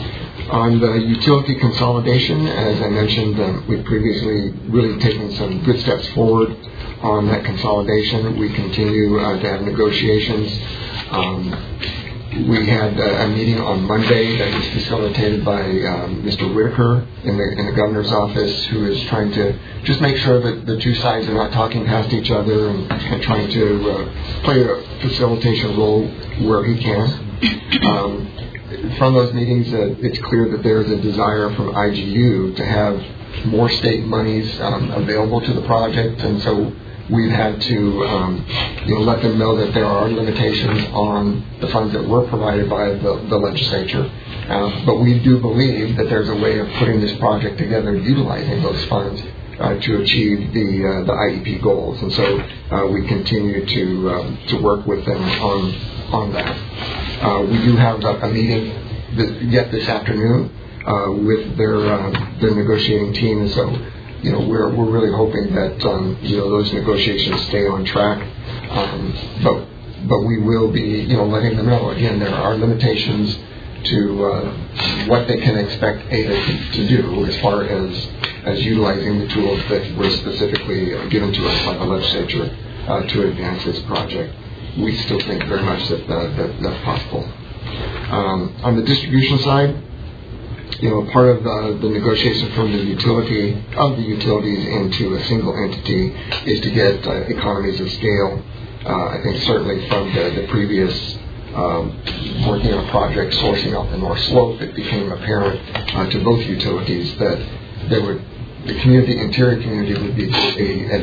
On the utility consolidation, as I mentioned, um, we've previously really taken some good steps forward on that consolidation. We continue uh, to have negotiations. Um, we had uh, a meeting on Monday that was facilitated by um, Mister Whitaker in the, in the governor's office, who is trying to just make sure that the two sides are not talking past each other and, and trying to uh, play a facilitation role where he can. Um, from those meetings, uh, it's clear that there is a desire from I G U to have more state monies um, available to the project, and so we've had to um, you know, let them know that there are limitations on the funds that were provided by the, the legislature. Uh, but we do believe that there's a way of putting this project together utilizing those funds uh, to achieve the uh, the I E P goals. And so uh, we continue to um, to work with them on on that. Uh, we do have a, a meeting th- yet this afternoon uh, with their uh, their negotiating team, and so you know we're we're really hoping that um, you know those negotiations stay on track. Um, but but we will be you know letting them know again there are limitations to uh, what they can expect A D A to do as far as as utilizing the tools that were specifically uh, given to us by the legislature uh, to advance this project. We still think very much that, uh, that that's possible. Um, on the distribution side, you know, part of the, the negotiation from the utility of the utilities into a single entity is to get uh, economies of scale. Uh, I think certainly from the, the previous um, working on a project sourcing up the North Slope, it became apparent uh, to both utilities that there would the community, interior community, would be a,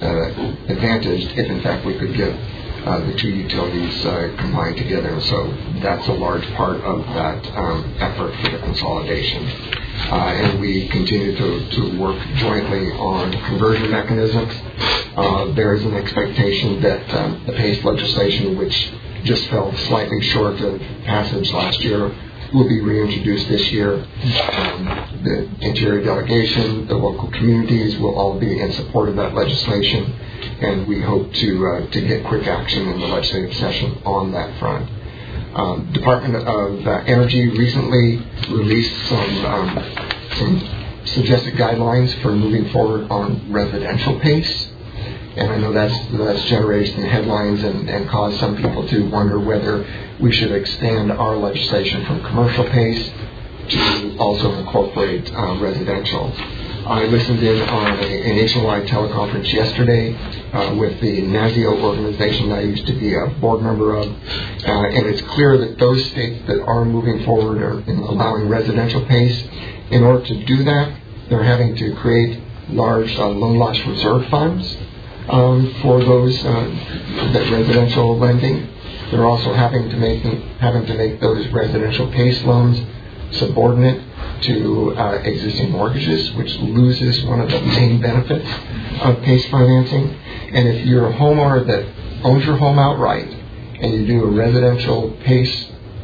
uh, advantaged if, in fact, we could get Uh, the two utilities uh, combined together, and so that's a large part of that um, effort for the consolidation. Uh, and we continue to, to work jointly on conversion mechanisms. Uh, there is an expectation that um, the PACE legislation, which just fell slightly short of passage last year, will be reintroduced this year. Um, the interior delegation, the local communities will all be in support of that legislation, and we hope to uh, to get quick action in the legislative session on that front. Um, Department of uh, Energy recently released some um, some suggested guidelines for moving forward on residential PACE, and I know that's that's generated some headlines and, and caused some people to wonder whether we should expand our legislation from commercial PACE to also incorporate uh, residential. I listened in on a, a nationwide teleconference yesterday uh, with the NASIO organization I used to be a board member of, uh, and it's clear that those states that are moving forward are in allowing residential PACE. In order to do that, they're having to create large uh, loan loss reserve funds um, for those uh, that residential lending. They're also having to make having to make those residential PACE loans subordinate to uh, existing mortgages, which loses one of the main benefits of PACE financing. And if you're a homeowner that owns your home outright and you do a residential PACE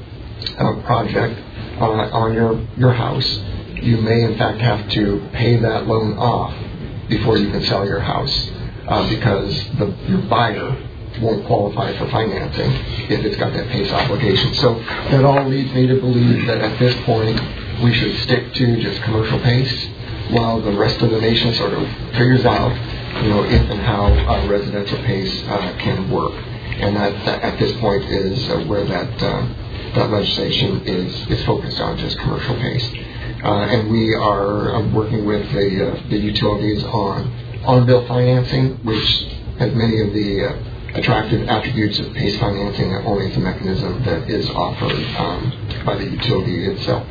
uh, project uh, on your, your house, you may in fact have to pay that loan off before you can sell your house uh, because the, your buyer won't qualify for financing if it's got that PACE obligation. So that all leads me to believe that at this point we should stick to just commercial PACE while the rest of the nation sort of figures out, you know, if and how uh, residential PACE uh, can work. And that, that at this point is uh, where that uh, that legislation is is focused on, just commercial PACE. Uh, and we are uh, working with the uh, the utilities on on-bill financing, which has many of the uh, attractive attributes of PACE financing, that only is a mechanism that is offered um, by the utility itself.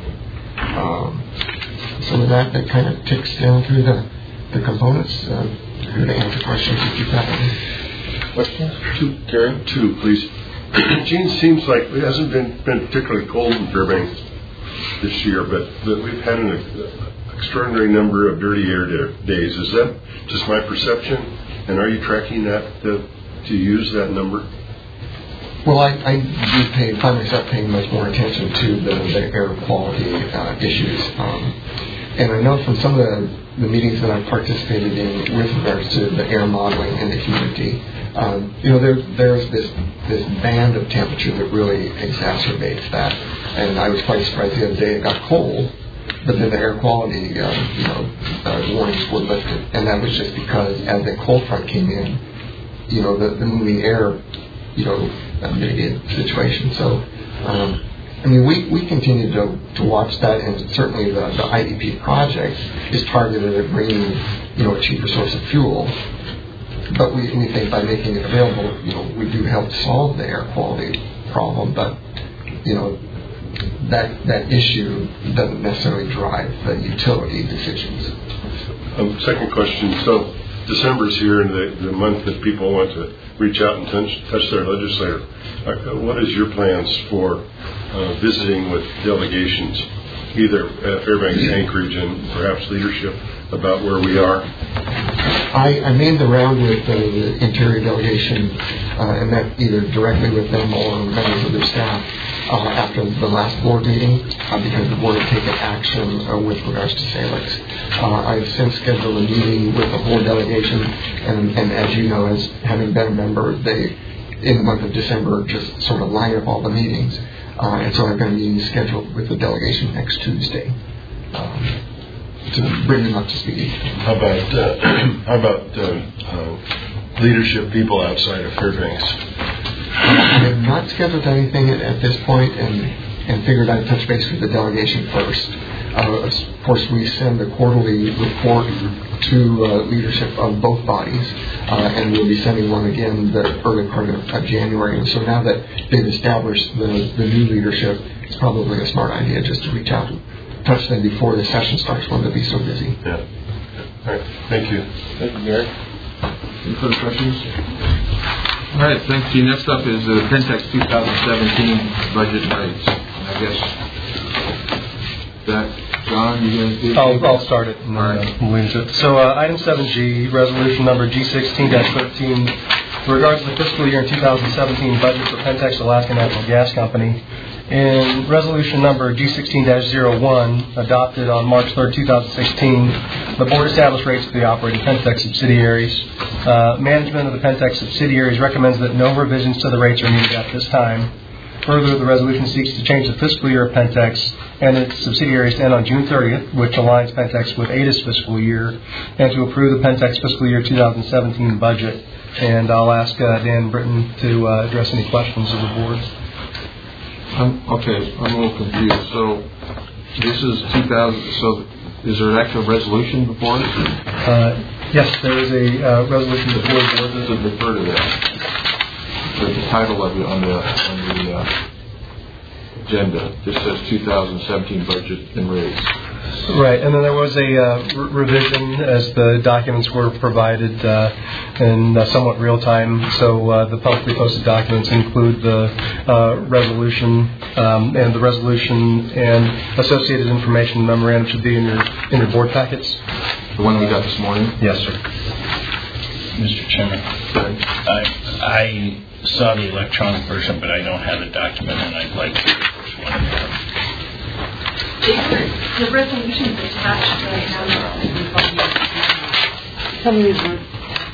Um, so with that, that kind of ticks down through the, the components. Uh, here to answer questions if you've got any. Questions? Two, Gary? Two, please. Gene, seems like it hasn't been, been particularly cold in Fairbanks this year, but that we've had an uh, extraordinary number of dirty air days. Is that just my perception? And are you tracking that to, to use that number? Well, I, I do pay, find myself paying much more attention to the, the air quality uh, issues. Um, and I know from some of the, the meetings that I've participated in with regards to the air modeling and the humidity, um, you know, there, there's this, this band of temperature that really exacerbates that. And I was quite surprised the other day it got cold, but then the air quality, uh, you know, uh, warnings were lifted, and that was just because as the cold front came in, you know, the, the moving air, you know, uh, mitigated the situation. So, um, I mean, we, we continue to to watch that, and certainly the, the I D P project is targeted at bringing, you know, a cheaper source of fuel. But we, we think by making it available, you know, we do help solve the air quality problem. But, you know, that that issue doesn't necessarily drive the utility decisions. Um, second question. So December's here, and the, the month that people want to reach out and touch, touch their legislator. Uh, what is your plans for uh, visiting with delegations, either at Fairbanks, Anchorage, and perhaps leadership about where we are? I, I made the round with uh, the Interior delegation uh, and met either directly with them or members of their staff uh, after the last board meeting uh, because the board had taken action uh, with regards to Salix. Uh, I've since scheduled a meeting with the whole delegation, and, and as you know, as having been a member, they, in the month of December, just sort of line up all the meetings. Uh, and so I've got a meeting scheduled with the delegation next Tuesday. Um, to bring them up to speed. How about uh, how about uh, uh, leadership people outside of Fairbanks? I have not scheduled anything at, at this point, and and figured I'd touch base with the delegation first. Uh, of course, we send a quarterly report to uh, leadership of both bodies, uh, and we'll be sending one again the early part of uh, January. And so now that they've established the the new leadership, it's probably a smart idea just to reach out and touch them before the session starts when they'll be so busy. Yeah. All right. Thank you. Thank you, Gary. Any further questions? All right. Thank you. Next up is the Pentex twenty seventeen budget rates. And I guess that, John, you going to do? I'll, I'll start it. And, All right. uh, we'll leave it. So uh, item seven G, resolution number G sixteen thirteen, with regards to the fiscal year two thousand seventeen budget for Pentex Alaska Natural Gas Company. In resolution number G sixteen dash oh one, adopted on March third, two thousand sixteen, the board established rates for the operating Pentex subsidiaries. Uh, management of the Pentex subsidiaries recommends that no revisions to the rates are needed at this time. Further, the resolution seeks to change the fiscal year of Pentex and its subsidiaries to end on June thirtieth, which aligns Pentex with A D A's fiscal year, and to approve the Pentex fiscal year two thousand seventeen budget. And I'll ask uh, Dan Britton to uh, address any questions of the board. I'm, okay, I'm a little confused. So this is two thousand. So is there an actual resolution before it? Uh, yes, there is a uh, resolution before the board. To refer to that. There's the title of it on the on the uh, agenda. This says two thousand seventeen budget and rates. Right, and then there was a uh, re- revision as the documents were provided uh, in uh, somewhat real time. So uh, the publicly posted documents include the uh, resolution, um, and the resolution and associated information memorandum should be in your in your board packets. The one we got this morning? Yes, sir. Mister Chairman, I, I saw the electronic version, but I don't have the document, and I'd like to see the first one. The resolution is attached right now. Some of these words.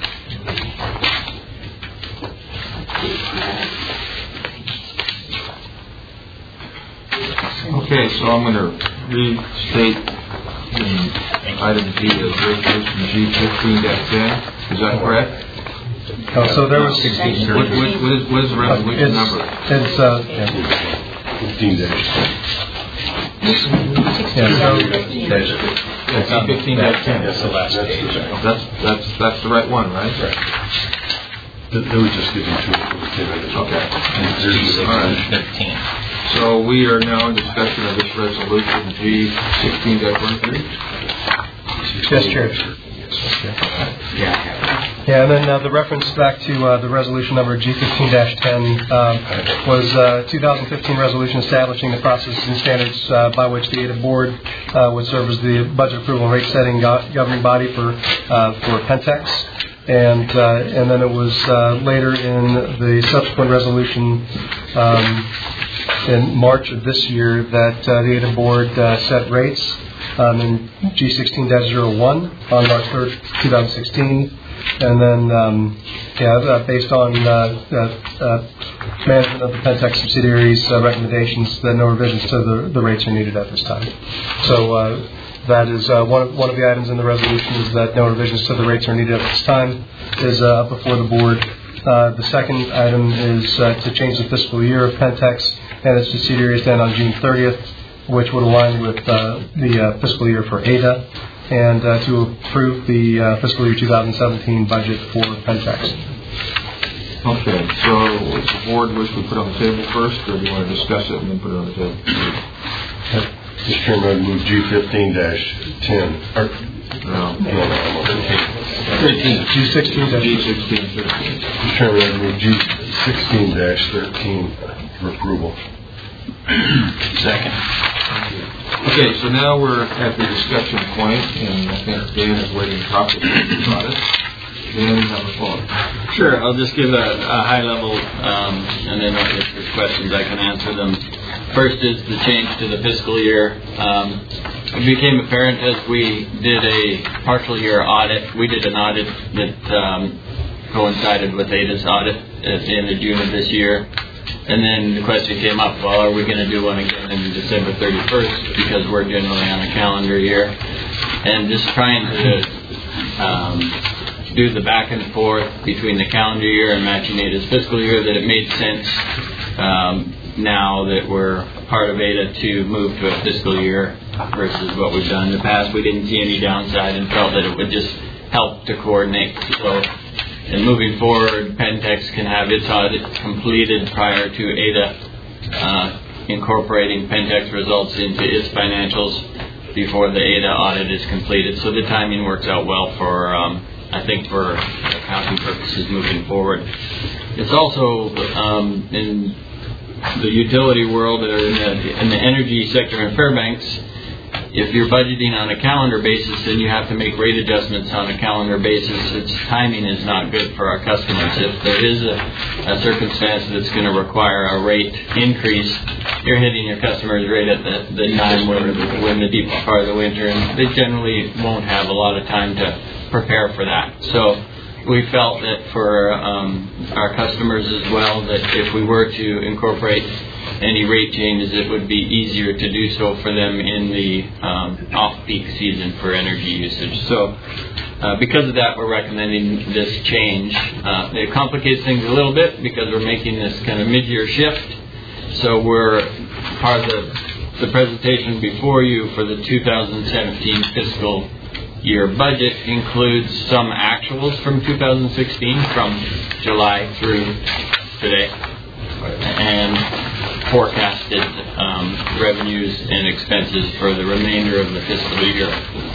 Okay, so I'm going to restate in item D as resolution G fifteen dash ten. Is that correct? Oh, so there was sixteen. What, what, what, is, what is the resolution it's, number? It's uh, yeah. fifteen dash ten. Yeah, so It's fifteen dash ten. That's the last page. That's that's that's the right one, right? Right. They they were just giving two. Okay. All right. fifteen. So we are now in discussion of this resolution G sixteen dash thirteen. Yes, Chair. Yeah. Yeah, and then uh, the reference back to uh, the resolution number G fifteen dash ten um, was uh, two thousand fifteen resolution establishing the processes and standards uh, by which the A D A board uh, would serve as the budget approval and rate setting go- governing body for uh, for Pentex. And uh, and then it was uh, later in the subsequent resolution um, in March of this year that uh, the A D A board uh, set rates um, in G sixteen dash oh one on March third, twenty sixteen. And then, um, yeah, uh, based on uh, uh, uh, management of the Pentex subsidiaries' uh, recommendations that no revisions to the, the rates are needed at this time. So uh, that is uh, one, of, one of the items in the resolution is that no revisions to the rates are needed at this time is uh, before the board. Uh, the second item is uh, to change the fiscal year of Pentex and its subsidiaries then on June thirtieth, which would align with uh, the uh, fiscal year for A D A, and uh, to approve the uh, fiscal year two thousand seventeen budget for Pentex. Okay, so what's the board wish we put on the table first, or do you want to discuss it and then put it on the table? Mister Chairman, I'd move G fifteen ten. No. No, no, thirteen. G sixteen. G sixteen, thirteen. Mister Chairman, I'd move G sixteen thirteen for approval. Second. Okay, so now we're at the discussion point, and I think Dan is waiting to talk about it. Dan, you have a phone. Sure, I'll just give a, a high level, um, and then if there's questions I can answer them. First is the change to the fiscal year. Um, it became apparent as we did a partial year audit. We did an audit that um, coincided with A D A's audit at the end of June of this year. And then the question came up, well, are we going to do one again in December thirty-first because we're generally on a calendar year? And just trying to um, do the back and forth between the calendar year and matching A D A's fiscal year, that it made sense um, now that we're part of A D A to move to a fiscal year versus what we've done in the past. We didn't see any downside and felt that it would just help to coordinate. So, and moving forward, Pentex can have its audit completed prior to A D A uh, incorporating Pentex results into its financials before the A D A audit is completed. So the timing works out well for, um, I think, for accounting purposes moving forward. It's also um, in the utility world or in the, in the energy sector in Fairbanks. If you're budgeting on a calendar basis, then you have to make rate adjustments on a calendar basis. Its timing is not good for our customers. If there is a, a circumstance that's going to require a rate increase, you're hitting your customers right at the, the time when, when the deep part of the winter, and they generally won't have a lot of time to prepare for that. So we felt that for um, our customers as well, that if we were to incorporate any rate changes, it would be easier to do so for them in the um, off-peak season for energy usage. So uh, because of that, we're recommending this change. Uh, it complicates things a little bit because we're making this kind of mid-year shift. So we're part of the, the presentation before you for the two thousand seventeen fiscal year budget includes some actuals from two thousand sixteen from July through today, and forecasted um, revenues and expenses for the remainder of the fiscal year.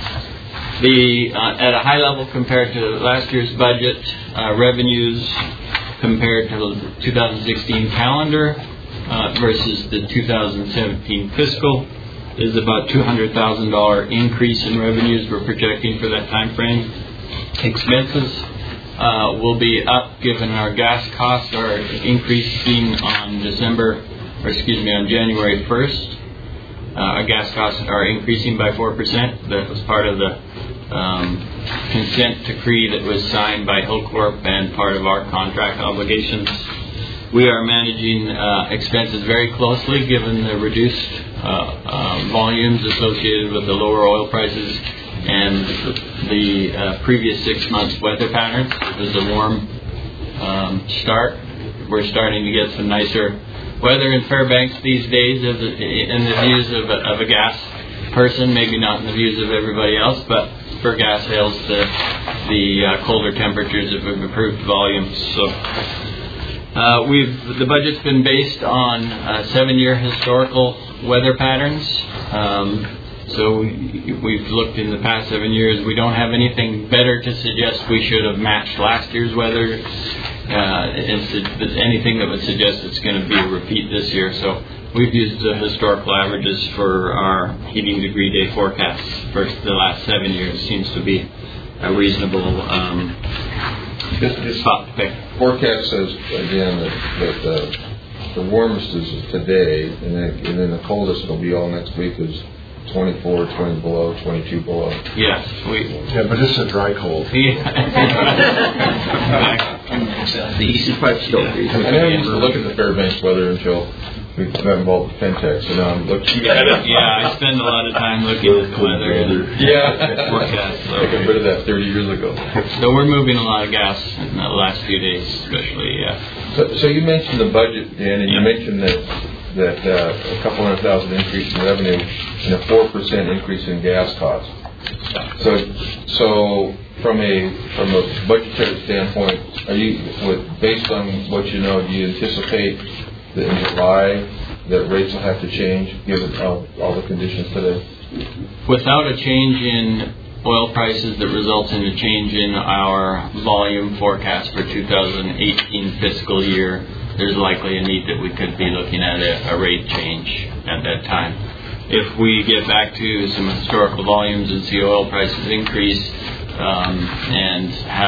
The uh, at a high level compared to last year's budget, uh, revenues compared to the two thousand sixteen calendar uh, versus the two thousand seventeen fiscal is about two hundred thousand dollars increase in revenues we're projecting for that time frame. Expenses uh, will be up given our gas costs are increasing on December or excuse me, on January first. Uh, our gas costs are increasing by four percent. That was part of the um, consent decree that was signed by Hilcorp and part of our contract obligations. We are managing uh, expenses very closely given the reduced uh, uh, volumes associated with the lower oil prices and the, the uh, previous six months weather patterns. It was a warm um, start. We're starting to get some nicer weather in Fairbanks these days, as a, in the views of a, of a gas person, maybe not in the views of everybody else, but for gas sales, the, the uh, colder temperatures have improved volumes. So uh, we've the budget's been based on uh, seven-year historical weather patterns. Um, so we, we've looked in the past seven years. We don't have anything better to suggest we should have matched last year's weather. Uh, it's anything that would suggest it's going to be a repeat this year. So we've used the historical averages for our heating degree day forecasts for the last seven years. Seems to be a reasonable um, spot to pick. Forecast says again that, that the, the warmest is today, and then, and then the coldest will be all next week is twenty-four, twenty below, twenty-two below. Yes, we. Yeah, but it's a dry cold. Yeah. southeast. But still, I never used to look at the Fairbanks weather until we got involved with Pentex, so now I'm looking. Yeah, I spend a lot of time looking at the weather and yeah. forecast. So. I got rid of that thirty years ago. So we're moving a lot of gas in the last few days, especially. Yeah. So, so you mentioned the budget, Dan, and you mentioned that that uh, a couple hundred thousand increase in revenue and a four percent increase in gas costs. So, so from a from a budgetary standpoint, are you with, based on what you know, do you anticipate that in July that rates will have to change given all, all the conditions today? Without a change in oil prices that results in a change in our volume forecast for two thousand eighteen fiscal year, there's likely a need that we could be looking at a, a rate change at that time. If we get back to some historical volumes and see oil prices increase um, and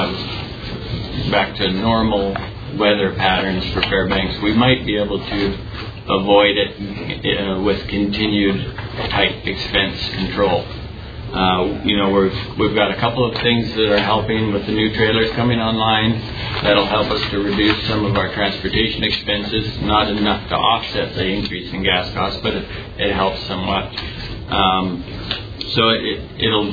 have back to normal weather patterns for Fairbanks, we might be able to avoid it uh, with continued tight expense control. Uh, you know, we've, we've got a couple of things that are helping with the new trailers coming online. That'll help us to reduce some of our transportation expenses. Not enough to offset the increase in gas costs, but it, it helps somewhat. Um, so it, it'll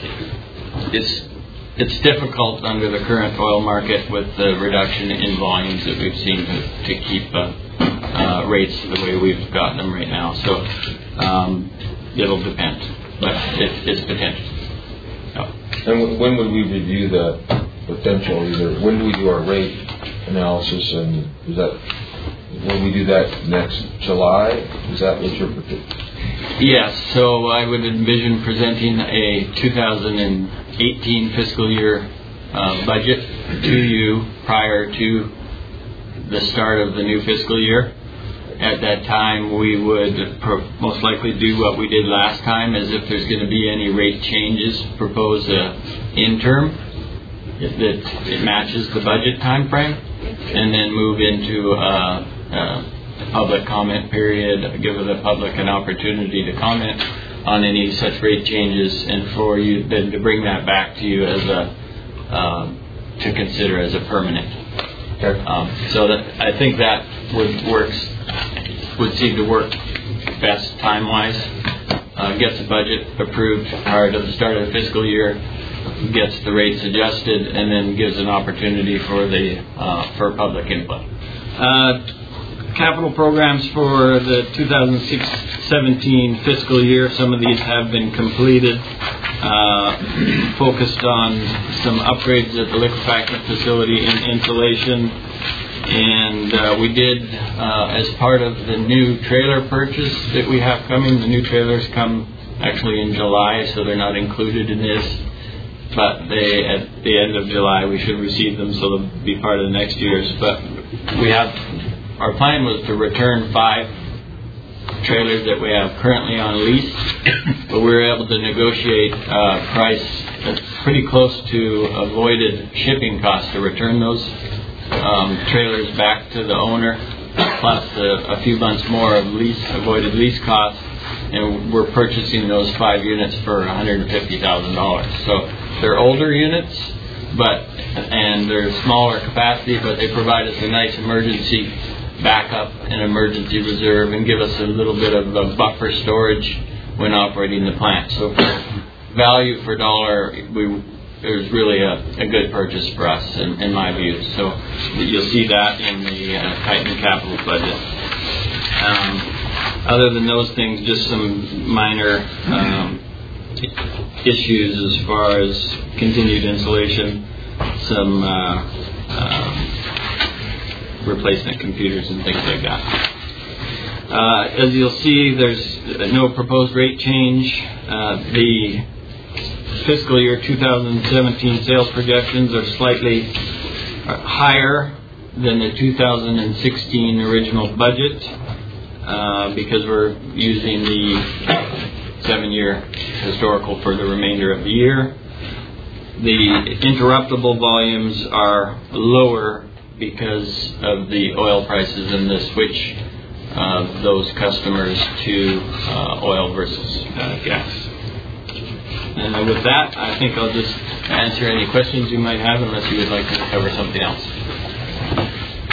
it's it's difficult under the current oil market with the reduction in volumes that we've seen to, to keep uh, uh, rates the way we've got them right now. So um, it'll depend. But it, it's potential. Oh. And when would we review the potential? Either when do we do our rate analysis, and is that when we do that next July? Is that what you're predicting? Yes. So I would envision presenting a two thousand eighteen fiscal year uh, budget to you prior to the start of the new fiscal year. At that time, we would pro- most likely do what we did last time, as if there's going to be any rate changes, propose a interim that it matches the budget time frame, and then move into a, a public comment period, give the public an opportunity to comment on any such rate changes, and for you then to bring that back to you as a uh, to consider as a permanent. Okay. Um, so that I think that would works. would seem to work best time-wise. Uh, gets the budget approved prior to the start of the fiscal year, gets the rates adjusted, and then gives an opportunity for the uh, for public input. Uh, capital programs for the two thousand seventeen fiscal year, some of these have been completed. Uh, focused on some upgrades at the liquefaction facility and insulation. And uh, we did, uh, as part of the new trailer purchase that we have coming, the new trailers come actually in July, so they're not included in this. But they, at the end of July, we should receive them, so they'll be part of the next year's. But we have, our plan was to return five trailers that we have currently on lease, but we were able to negotiate a price that's pretty close to avoided shipping costs to return those Um, trailers back to the owner, plus a, a few months more of lease avoided lease costs, and we're purchasing those five units for one hundred fifty thousand dollars. So they're older units, but and they're smaller capacity, but they provide us a nice emergency backup and emergency reserve, and give us a little bit of a buffer storage when operating the plant. So for value for dollar, we. It was really a, a good purchase for us, in, in my view. So you'll see that in the uh, tightened capital budget. Um, other than those things, just some minor um, issues as far as continued insulation, some uh, um, replacement computers and things like that. Uh, as you'll see, there's no proposed rate change. Uh, the fiscal year two thousand seventeen sales projections are slightly higher than the two thousand sixteen original budget uh, because we're using the seven-year historical for the remainder of the year. The interruptible volumes are lower because of the oil prices and the switch of those customers to uh, oil versus uh, gas. And with that, I think I'll just answer any questions you might have, unless you would like to cover something else.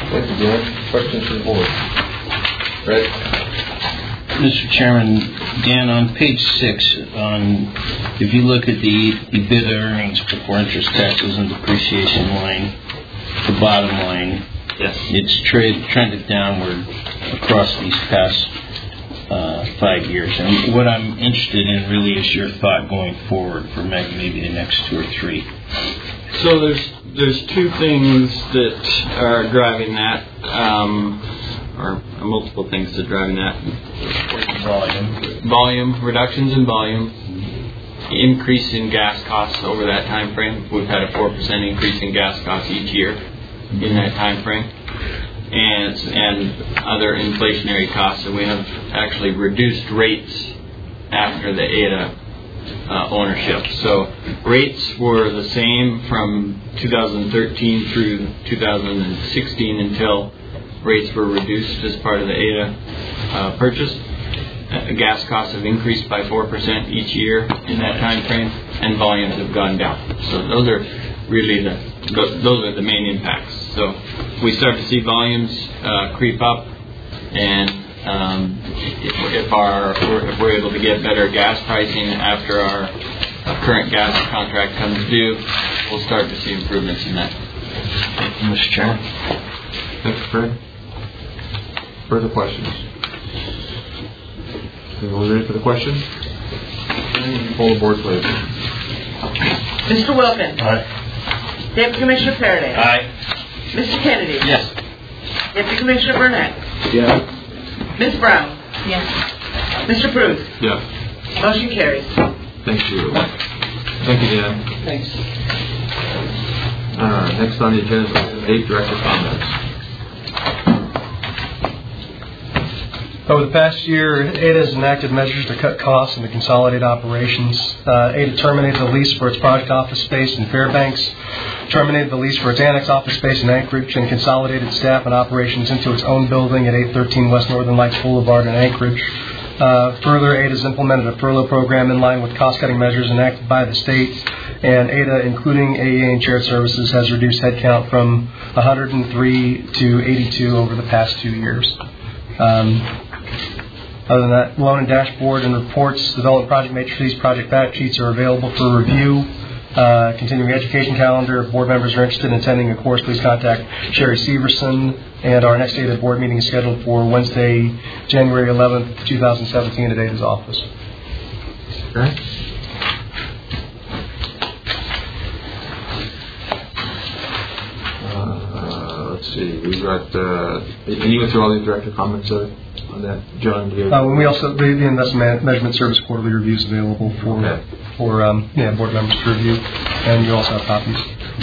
Thank you, Dan. Questions from the board? Fred? Mister Chairman, Dan, on page six, on if you look at the EBITDA earnings before interest, taxes, and depreciation line, the bottom line, yes, it's tra- trended downward across these past uh, five years. And what I'm interested in really is your thought going forward for maybe the next two or three. So there's there's two things that are driving that, um, or multiple things that are driving that. Volume. Volume, reductions in volume, increase in gas costs over that time frame. We've had a four percent increase in gas costs each year in that time frame. And, and other inflationary costs, and we have actually reduced rates after the A D A Uh, ownership. So rates were the same from two thousand thirteen through two thousand sixteen until rates were reduced as part of the A D A uh, purchase. Uh, gas costs have increased by four percent each year in that time frame, and volumes have gone down. So those are really the those are the main impacts. So we start to see volumes uh, creep up, and Um, if, if our if we're able to get better gas pricing after our uh, current gas contract comes due, we'll start to see improvements in that. Thank you, Mister Chairman. Thanks, Fred. Further questions? Everyone ready for the question? Pull the board, please. Mister Wilkin. Aye. Deputy Commissioner Faraday. Aye. Mister Kennedy. Yes. Deputy Commissioner Burnett. Yeah. Miz Brown. Yes. Mister Pruitt. Yes. Motion carries. Thank you. Thank you, Dan. Thanks. Uh, next on the agenda is eight director comments. Over the past year, A D A has enacted measures to cut costs and to consolidate operations. Uh, A D A terminated the lease for its project office space in Fairbanks, terminated the lease for its annex office space in Anchorage, and consolidated staff and operations into its own building at eight thirteen West Northern Lights Boulevard in Anchorage. Uh, further, A D A has implemented a furlough program in line with cost-cutting measures enacted by the state, and A D A, including A E A and shared services, has reduced headcount from one hundred three to eighty-two over the past two years. Um, Other than that, loan and dashboard and reports, development project matrices, project fact sheets are available for review. Uh, continuing education calendar. If board members are interested in attending a course, please contact Sherry Severson. And our next A D A board meeting is scheduled for Wednesday, January eleventh, twenty seventeen at A D A's office. Okay. Uh, let's see. We've got. Uh, can you go through all these director comments uh, on that, John? Do you... Uh, we also the, the investment measurement service quarterly review is available for okay. for um, yeah board members to review, and you also have copies.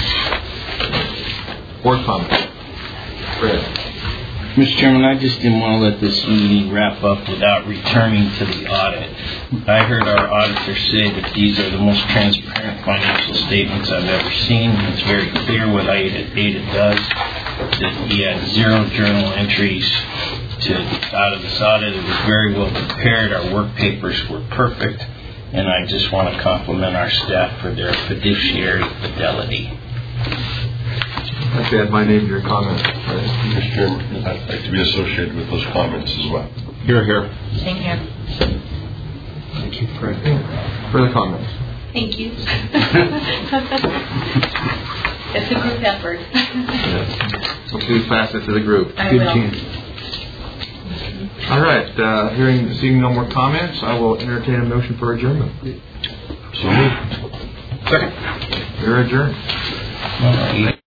Board comments. Fred. Mister Chairman, I just didn't want to let this meeting wrap up without returning to the audit. I heard our auditor say that these are the most transparent financial statements I've ever seen. It's very clear what A D A, A D A does, that he had zero journal entries to out of this audit. It was very well prepared. Our work papers were perfect, and I just want to compliment our staff for their fiduciary fidelity. I'd like to add my name to your comment. Mister Chairman, I'd like to be associated with those comments as well. Here, here. Same here. Thank you, Fred. Further comments? Thank you. It's a group effort. Yes. We'll do pass it to the group. I Good will. team. All right. Uh, hearing, seeing no more comments, I will entertain a motion for adjournment. So moved. Second. We're adjourned. All right.